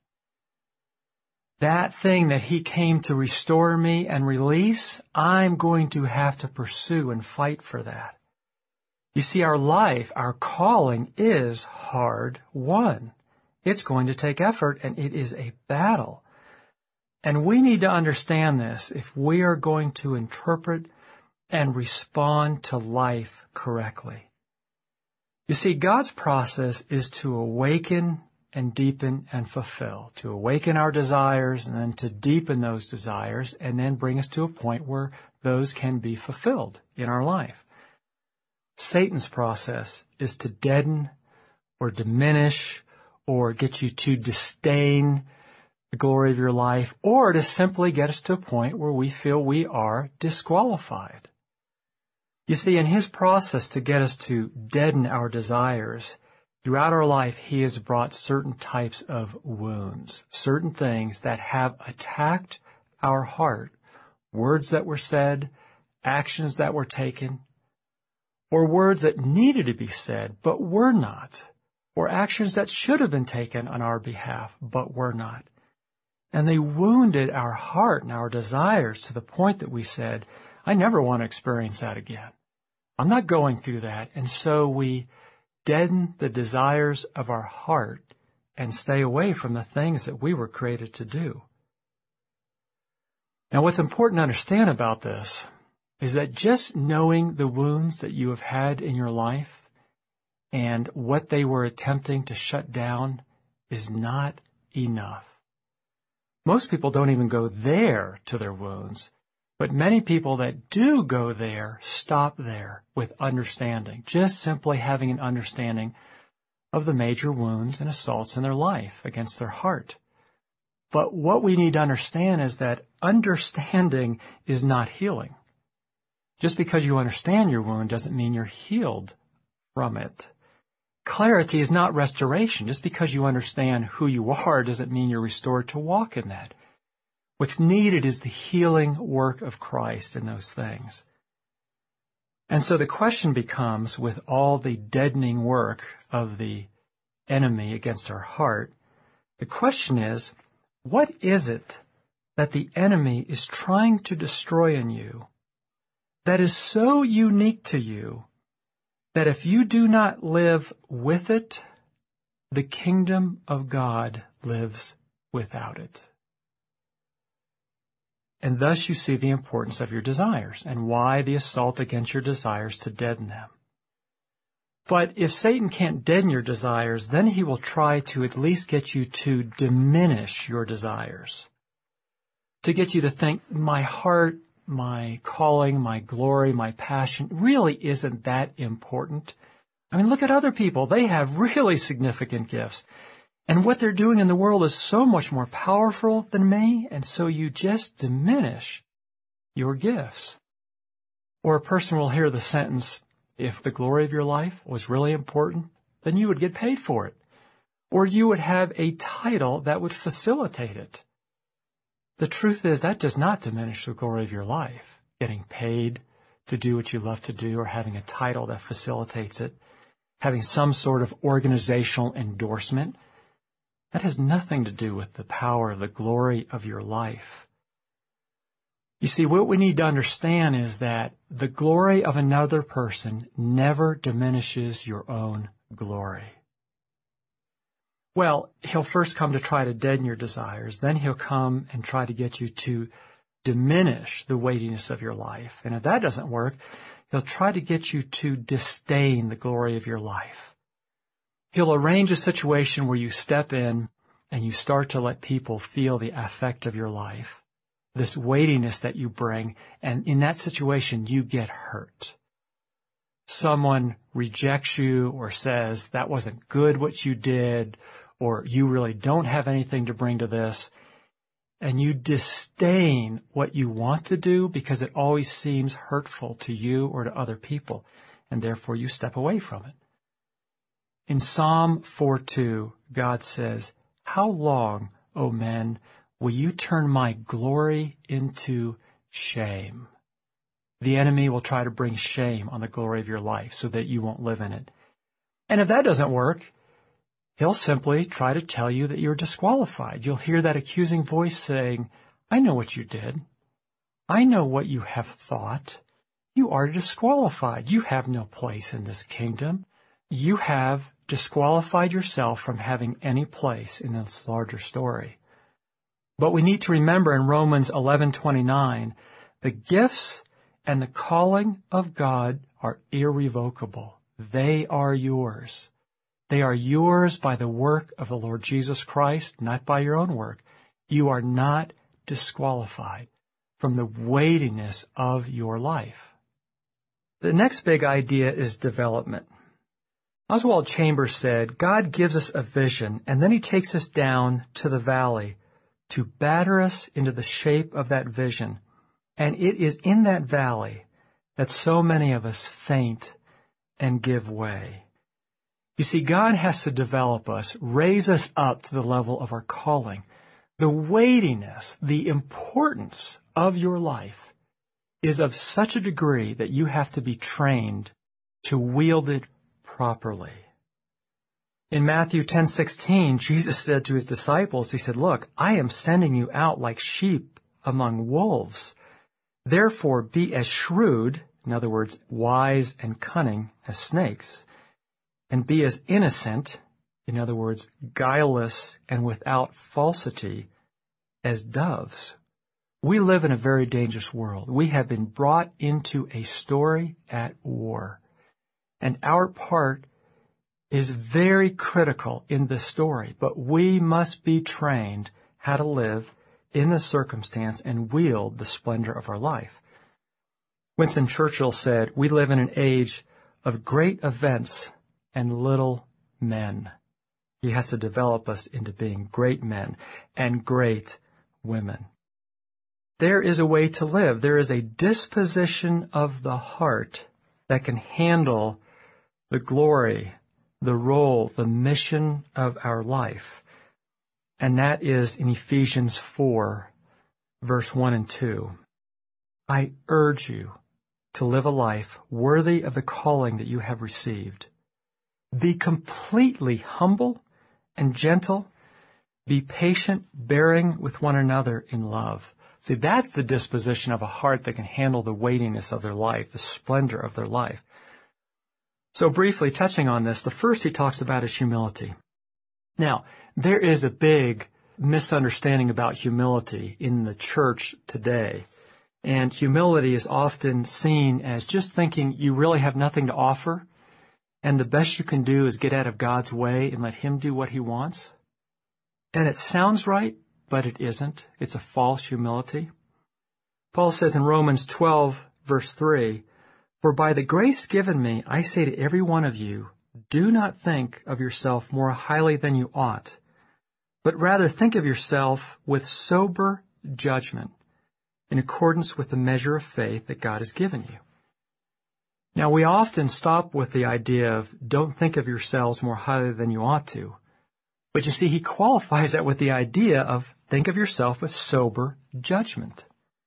S1: That thing that he came to restore me and release, I'm going to have to pursue and fight for that. You see, our life, our calling is hard won. It's going to take effort, and it is a battle. And we need to understand this if we are going to interpret and respond to life correctly. You see, God's process is to awaken and deepen and fulfill, to awaken our desires and then to deepen those desires and then bring us to a point where those can be fulfilled in our life. Satan's process is to deaden or diminish or get you to disdain the glory of your life, or to simply get us to a point where we feel we are disqualified. You see, in his process to get us to deaden our desires, throughout our life, he has brought certain types of wounds, certain things that have attacked our heart, words that were said, actions that were taken, or words that needed to be said but were not, or actions that should have been taken on our behalf but were not. And they wounded our heart and our desires to the point that we said, I never want to experience that again. I'm not going through that. And so we deaden the desires of our heart and stay away from the things that we were created to do. Now, what's important to understand about this is that just knowing the wounds that you have had in your life and what they were attempting to shut down is not enough. Most people don't even go there to their wounds, but many people that do go there stop there with understanding, just simply having an understanding of the major wounds and assaults in their life against their heart. But what we need to understand is that understanding is not healing. Just because you understand your wound doesn't mean you're healed from it. Clarity is not restoration. Just because you understand who you are doesn't mean you're restored to walk in that. What's needed is the healing work of Christ in those things. And so the question becomes, with all the deadening work of the enemy against our heart, the question is, what is it that the enemy is trying to destroy in you that is so unique to you that if you do not live with it, the kingdom of God lives without it. And thus you see the importance of your desires and why the assault against your desires to deaden them. But if Satan can't deaden your desires, then he will try to at least get you to diminish your desires, to get you to think, my heart, my calling, my glory, my passion really isn't that important. I mean, look at other people. They have really significant gifts. And what they're doing in the world is so much more powerful than me, and so you just diminish your gifts. Or a person will hear the sentence, if the glory of your life was really important, then you would get paid for it. Or you would have a title that would facilitate it. The truth is that does not diminish the glory of your life, getting paid to do what you love to do or having a title that facilitates it, having some sort of organizational endorsement. That has nothing to do with the power of the glory of your life. You see, what we need to understand is that the glory of another person never diminishes your own glory. Well, he'll first come to try to deaden your desires. Then he'll come and try to get you to diminish the weightiness of your life. And if that doesn't work, he'll try to get you to disdain the glory of your life. He'll arrange a situation where you step in and you start to let people feel the affect of your life, this weightiness that you bring, and in that situation you get hurt. Someone rejects you or says, that wasn't good what you did, or you really don't have anything to bring to this, and you disdain what you want to do because it always seems hurtful to you or to other people, and therefore you step away from it. In Psalm 4:2, God says, how long, O men, will you turn my glory into shame? The enemy will try to bring shame on the glory of your life so that you won't live in it. And if that doesn't work, he'll simply try to tell you that you're disqualified. You'll hear that accusing voice saying, I know what you did. I know what you have thought. You are disqualified. You have no place in this kingdom. You have disqualified yourself from having any place in this larger story. But we need to remember in Romans 11:29, the gifts and the calling of God are irrevocable. They are yours. They are yours by the work of the Lord Jesus Christ, not by your own work. You are not disqualified from the weightiness of your life. The next big idea is development. Oswald Chambers said, God gives us a vision, and then he takes us down to the valley to batter us into the shape of that vision. And it is in that valley that so many of us faint and give way. You see, God has to develop us, raise us up to the level of our calling. The weightiness, the importance of your life is of such a degree that you have to be trained to wield it properly. In Matthew 10:16, Jesus said to his disciples, he said, look, I am sending you out like sheep among wolves. Therefore be as shrewd, in other words, wise and cunning as snakes, and be as innocent, in other words, guileless and without falsity, as doves. We live in a very dangerous world. We have been brought into a story at war. And our part is very critical in this story, but we must be trained how to live in the circumstance and wield the splendor of our life. Winston Churchill said, we live in an age of great events and little men. He has to develop us into being great men and great women. There is a way to live. There is a disposition of the heart that can handle the glory, the role, the mission of our life. And that is in Ephesians 4, verse 1 and 2. I urge you to live a life worthy of the calling that you have received. Be completely humble and gentle. Be patient, bearing with one another in love. See, that's the disposition of a heart that can handle the weightiness of their life, the splendor of their life. So briefly touching on this, the first he talks about is humility. Now, there is a big misunderstanding about humility in the church today. And humility is often seen as just thinking you really have nothing to offer, and the best you can do is get out of God's way and let Him do what He wants. And it sounds right, but it isn't. It's a false humility. Paul says in Romans 12, verse 3, "For by the grace given me, I say to every one of you, do not think of yourself more highly than you ought, but rather think of yourself with sober judgment, in accordance with the measure of faith that God has given you." Now, we often stop with the idea of don't think of yourselves more highly than you ought to. But you see, he qualifies that with the idea of think of yourself with sober judgment.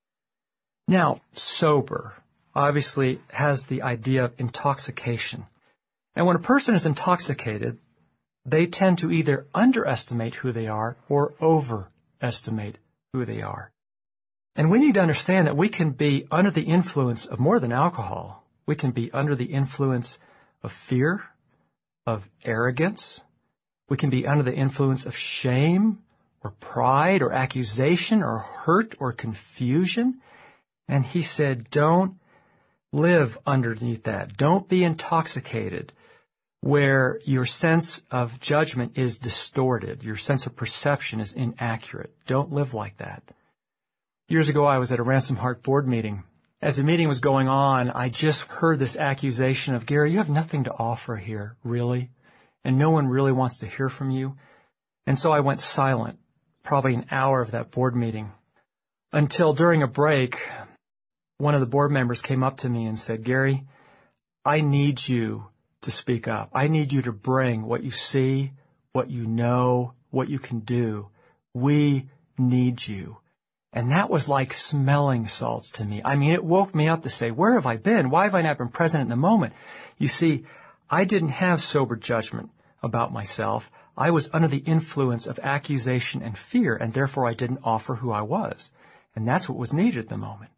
S1: Now, sober obviously has the idea of intoxication. And when a person is intoxicated, they tend to either underestimate who they are or overestimate who they are. And we need to understand that we can be under the influence of more than alcohol. We can be under the influence of fear, of arrogance. We can be under the influence of shame or pride or accusation or hurt or confusion. And he said, don't live underneath that. Don't be intoxicated where your sense of judgment is distorted. Your sense of perception is inaccurate. Don't live like that. Years ago, I was at a Ransomed Heart board meeting. As the meeting was going on, I just heard this accusation of, Gary, you have nothing to offer here, really, and no one really wants to hear from you. And so I went silent, probably an hour of that board meeting, until during a break, one of the board members came up to me and said, Gary, I need you to speak up. I need you to bring what you see, what you know, what you can do. We need you. And that was like smelling salts to me. I mean, it woke me up to say, where have I been? Why have I not been present in the moment? You see, I didn't have sober judgment about myself. I was under the influence of accusation and fear, and therefore I didn't offer who I was. And that's what was needed at the moment.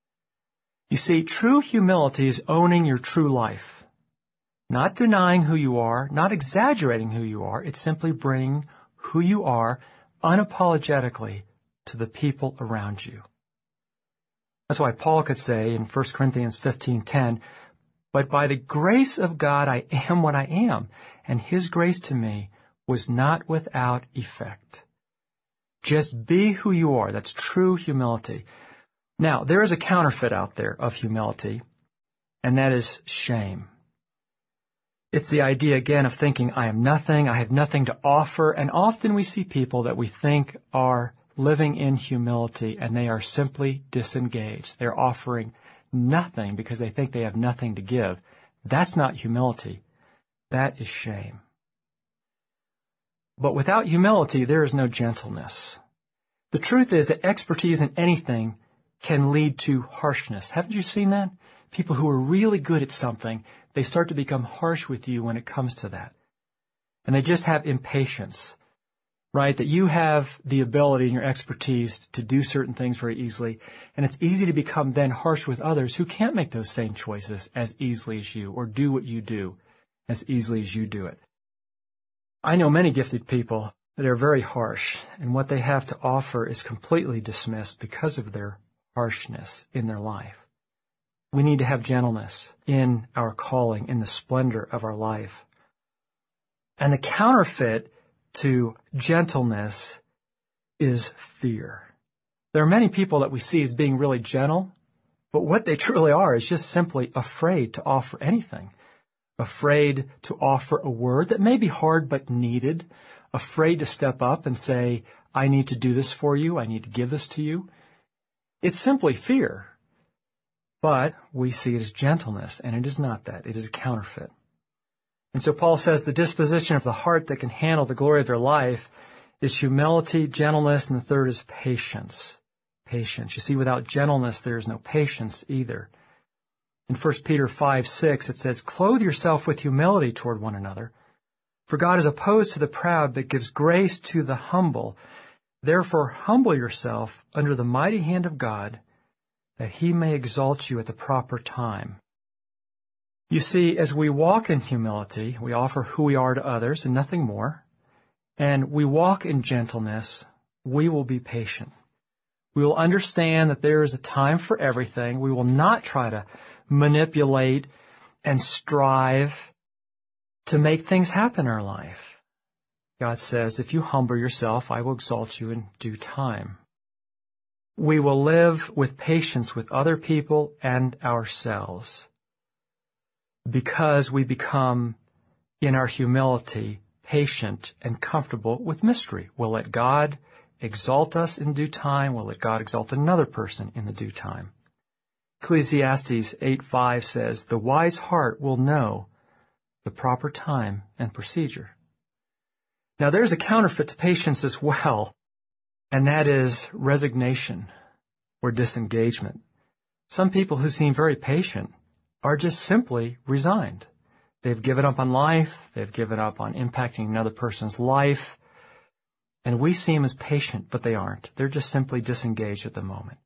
S1: You see, true humility is owning your true life. Not denying who you are, not exaggerating who you are. It's simply bringing who you are unapologetically to the people around you. That's why Paul could say in 1 Corinthians 15:10, but by the grace of God I am what I am, and His grace to me was not without effect. Just be who you are. That's true humility. Now, there is a counterfeit out there of humility, and that is shame. It's the idea, again, of thinking, I am nothing, I have nothing to offer, and often we see people that we think are living in humility, and they are simply disengaged. They're offering nothing because they think they have nothing to give. That's not humility. That is shame. But without humility, there is no gentleness. The truth is that expertise in anything can lead to harshness. Haven't you seen that? People who are really good at something, they start to become harsh with you when it comes to that. And they just have impatience. Right, that you have the ability and your expertise to do certain things very easily, and it's easy to become then harsh with others who can't make those same choices as easily as you, or do what you do as easily as you do it. I know many gifted people that are very harsh, and what they have to offer is completely dismissed because of their harshness in their life. We need to have gentleness in our calling, in the splendor of our life. And the counterfeit to gentleness is fear. There are many people that we see as being really gentle, but what they truly are is just simply afraid to offer anything. Afraid to offer a word that may be hard but needed. Afraid to step up and say, I need to do this for you. I need to give this to you. It's simply fear. But we see it as gentleness, and it is not that. It is a counterfeit. And so Paul says the disposition of the heart that can handle the glory of their life is humility, gentleness, and the third is patience. Patience. You see, without gentleness, there is no patience either. In 1 Peter 5:6, it says, clothe yourself with humility toward one another, for God is opposed to the proud, but gives grace to the humble. Therefore humble yourself under the mighty hand of God, that he may exalt you at the proper time. You see, as we walk in humility, we offer who we are to others and nothing more, and we walk in gentleness, we will be patient. We will understand that there is a time for everything. We will not try to manipulate and strive to make things happen in our life. God says, if you humble yourself, I will exalt you in due time. We will live with patience with other people and ourselves because we become, in our humility, patient and comfortable with mystery. We'll let God exalt us in due time. We'll let God exalt another person in the due time. Ecclesiastes 8:5 says, the wise heart will know the proper time and procedure. Now there's a counterfeit to patience as well, and that is resignation or disengagement. Some people who seem very patient are just simply resigned. They've given up on life. They've given up on impacting another person's life. And we seem as patient, but they aren't. They're just simply disengaged at the moment.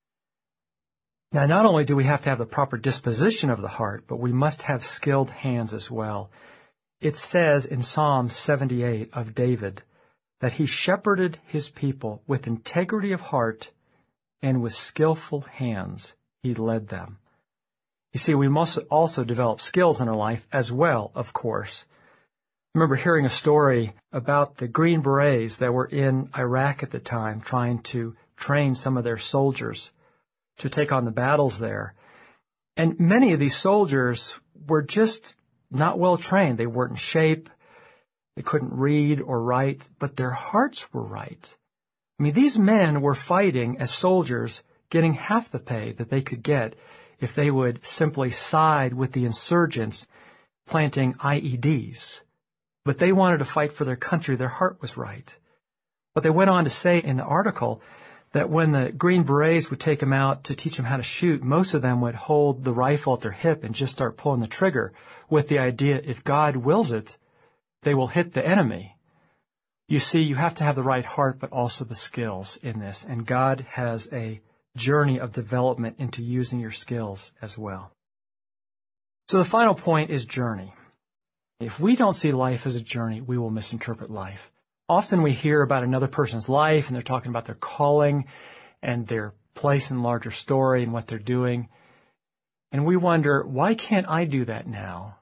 S1: Now, not only do we have to have the proper disposition of the heart, but we must have skilled hands as well. It says in Psalm 78 of David that he shepherded his people with integrity of heart and with skillful hands he led them. You see, we must also develop skills in our life as well, of course. I remember hearing a story about the Green Berets that were in Iraq at the time, trying to train some of their soldiers to take on the battles there. And many of these soldiers were just not well trained. They weren't in shape. They couldn't read or write, but their hearts were right. I mean, these men were fighting as soldiers, getting half the pay that they could get if they would simply side with the insurgents planting IEDs. But they wanted to fight for their country. Their heart was right. But they went on to say in the article that when the Green Berets would take them out to teach them how to shoot, most of them would hold the rifle at their hip and just start pulling the trigger with the idea, if God wills it, they will hit the enemy. You see, you have to have the right heart, but also the skills in this. And God has a journey of development into using your skills as well. So the final point is journey. If we don't see life as a journey, we will misinterpret life. Often we hear about another person's life, and they're talking about their calling and their place in the larger story and what they're doing. And we wonder, why can't I do that now?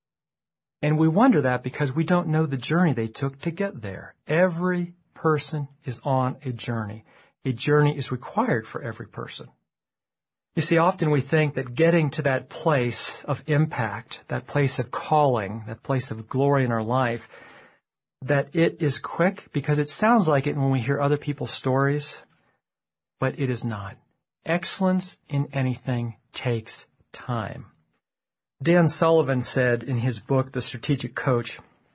S1: And we wonder that because we don't know the journey they took to get there. Every person is on a journey. A journey is required for every person. You see, often we think that getting to that place of impact, that place of calling, that place of glory in our life, that it is quick, because it sounds like it when we hear other people's stories, but it is not. Excellence in anything takes time. Dan Sullivan said in his book, The Strategic Coach,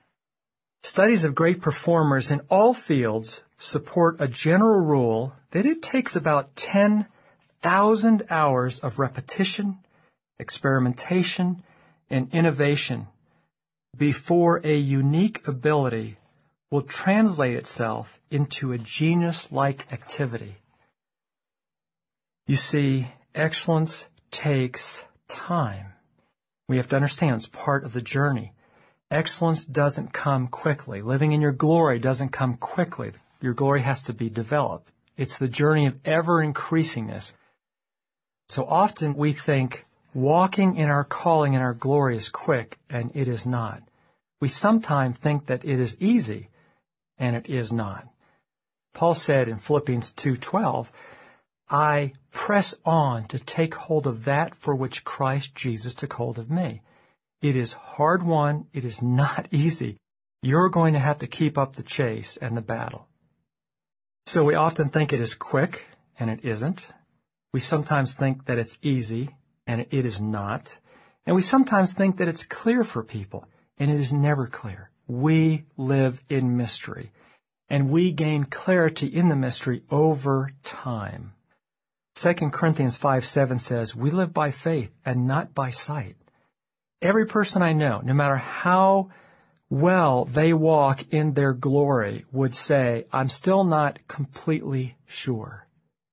S1: studies of great performers in all fields support a general rule that it takes about 10,000 hours of repetition, experimentation, and innovation before a unique ability will translate itself into a genius-like activity. You see, excellence takes time. We have to understand it's part of the journey. Excellence doesn't come quickly. Living in your glory doesn't come quickly. Your glory has to be developed. It's the journey of ever-increasingness. So often we think walking in our calling and our glory is quick, and it is not. We sometimes think that it is easy, and it is not. Paul said in Philippians 2:12, I press on to take hold of that for which Christ Jesus took hold of me. It is hard won. It is not easy. You're going to have to keep up the chase and the battle. So we often think it is quick, and it isn't. We sometimes think that it's easy, and it is not. And we sometimes think that it's clear for people, and it is never clear. We live in mystery, and we gain clarity in the mystery over time. 2 Corinthians 5:7 says, we live by faith and not by sight. Every person I know, no matter how well they walk in their glory would say, I'm still not completely sure.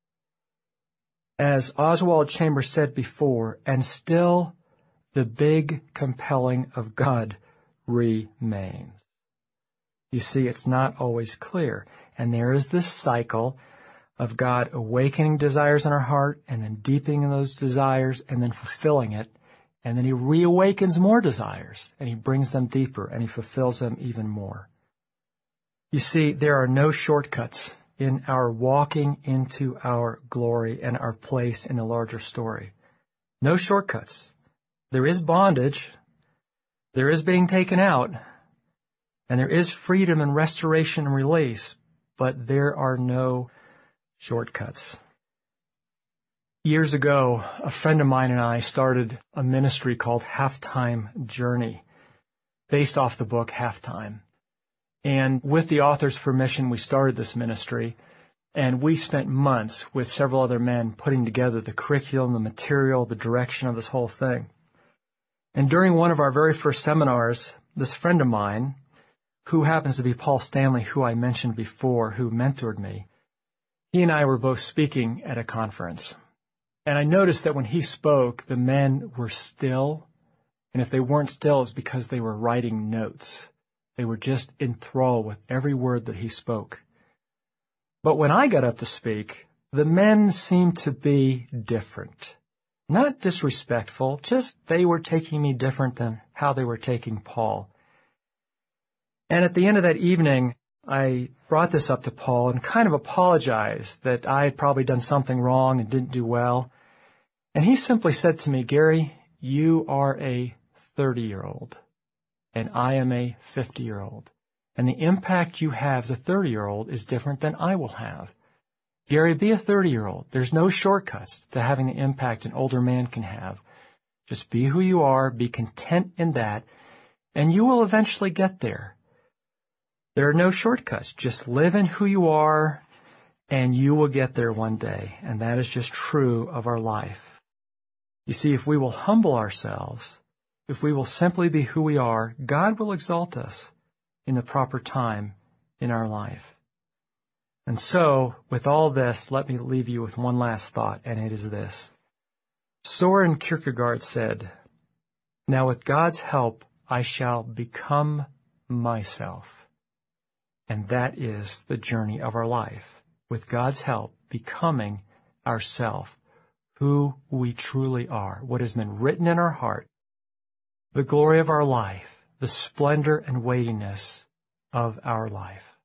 S1: As Oswald Chambers said before, and still the big compelling of God remains. You see, it's not always clear. And there is this cycle of God awakening desires in our heart and then deepening those desires and then fulfilling it. And then he reawakens more desires and he brings them deeper and he fulfills them even more. You see, there are no shortcuts in our walking into our glory and our place in the larger story. No shortcuts. There is bondage. There is being taken out. And there is freedom and restoration and release, but there are no shortcuts. Years ago, a friend of mine and I started a ministry called Halftime Journey, based off the book Halftime. And with the author's permission, we started this ministry, and we spent months with several other men putting together the curriculum, the material, the direction of this whole thing. And during one of our very first seminars, this friend of mine, who happens to be Paul Stanley, who I mentioned before, who mentored me, he and I were both speaking at a conference. And I noticed that when he spoke, the men were still, and if they weren't still, it's because they were writing notes. They were just enthralled with every word that he spoke. But when I got up to speak, the men seemed to be different. Not disrespectful, just they were taking me different than how they were taking Paul. And at the end of that evening, I brought this up to Paul and kind of apologized that I had probably done something wrong and didn't do well. And he simply said to me, Gary, you are a 30-year-old and I am a 50-year-old. And the impact you have as a 30-year-old is different than I will have. Gary, be a 30-year-old. There's no shortcuts to having the impact an older man can have. Just be who you are, be content in that, and you will eventually get there. There are no shortcuts. Just live in who you are, and you will get there one day. And that is just true of our life. You see, if we will humble ourselves, if we will simply be who we are, God will exalt us in the proper time in our life. And so, with all this, let me leave you with one last thought, and it is this. Soren Kierkegaard said, "Now with God's help, I shall become myself." And that is the journey of our life. With God's help, becoming ourself, who we truly are, what has been written in our heart, the glory of our life, the splendor and weightiness of our life.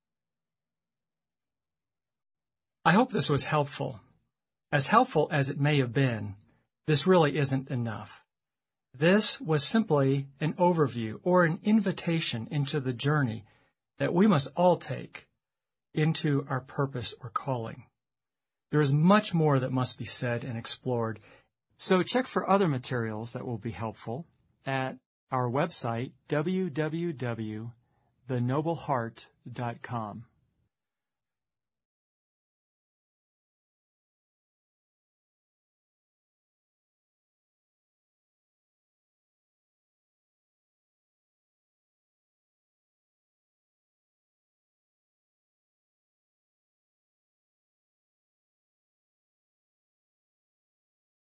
S1: I hope this was helpful. As helpful as it may have been, this really isn't enough. This was simply an overview or an invitation into the journey that we must all take into our purpose or calling. There is much more that must be said and explored, so check for other materials that will be helpful at our website, www.thenobleheart.com.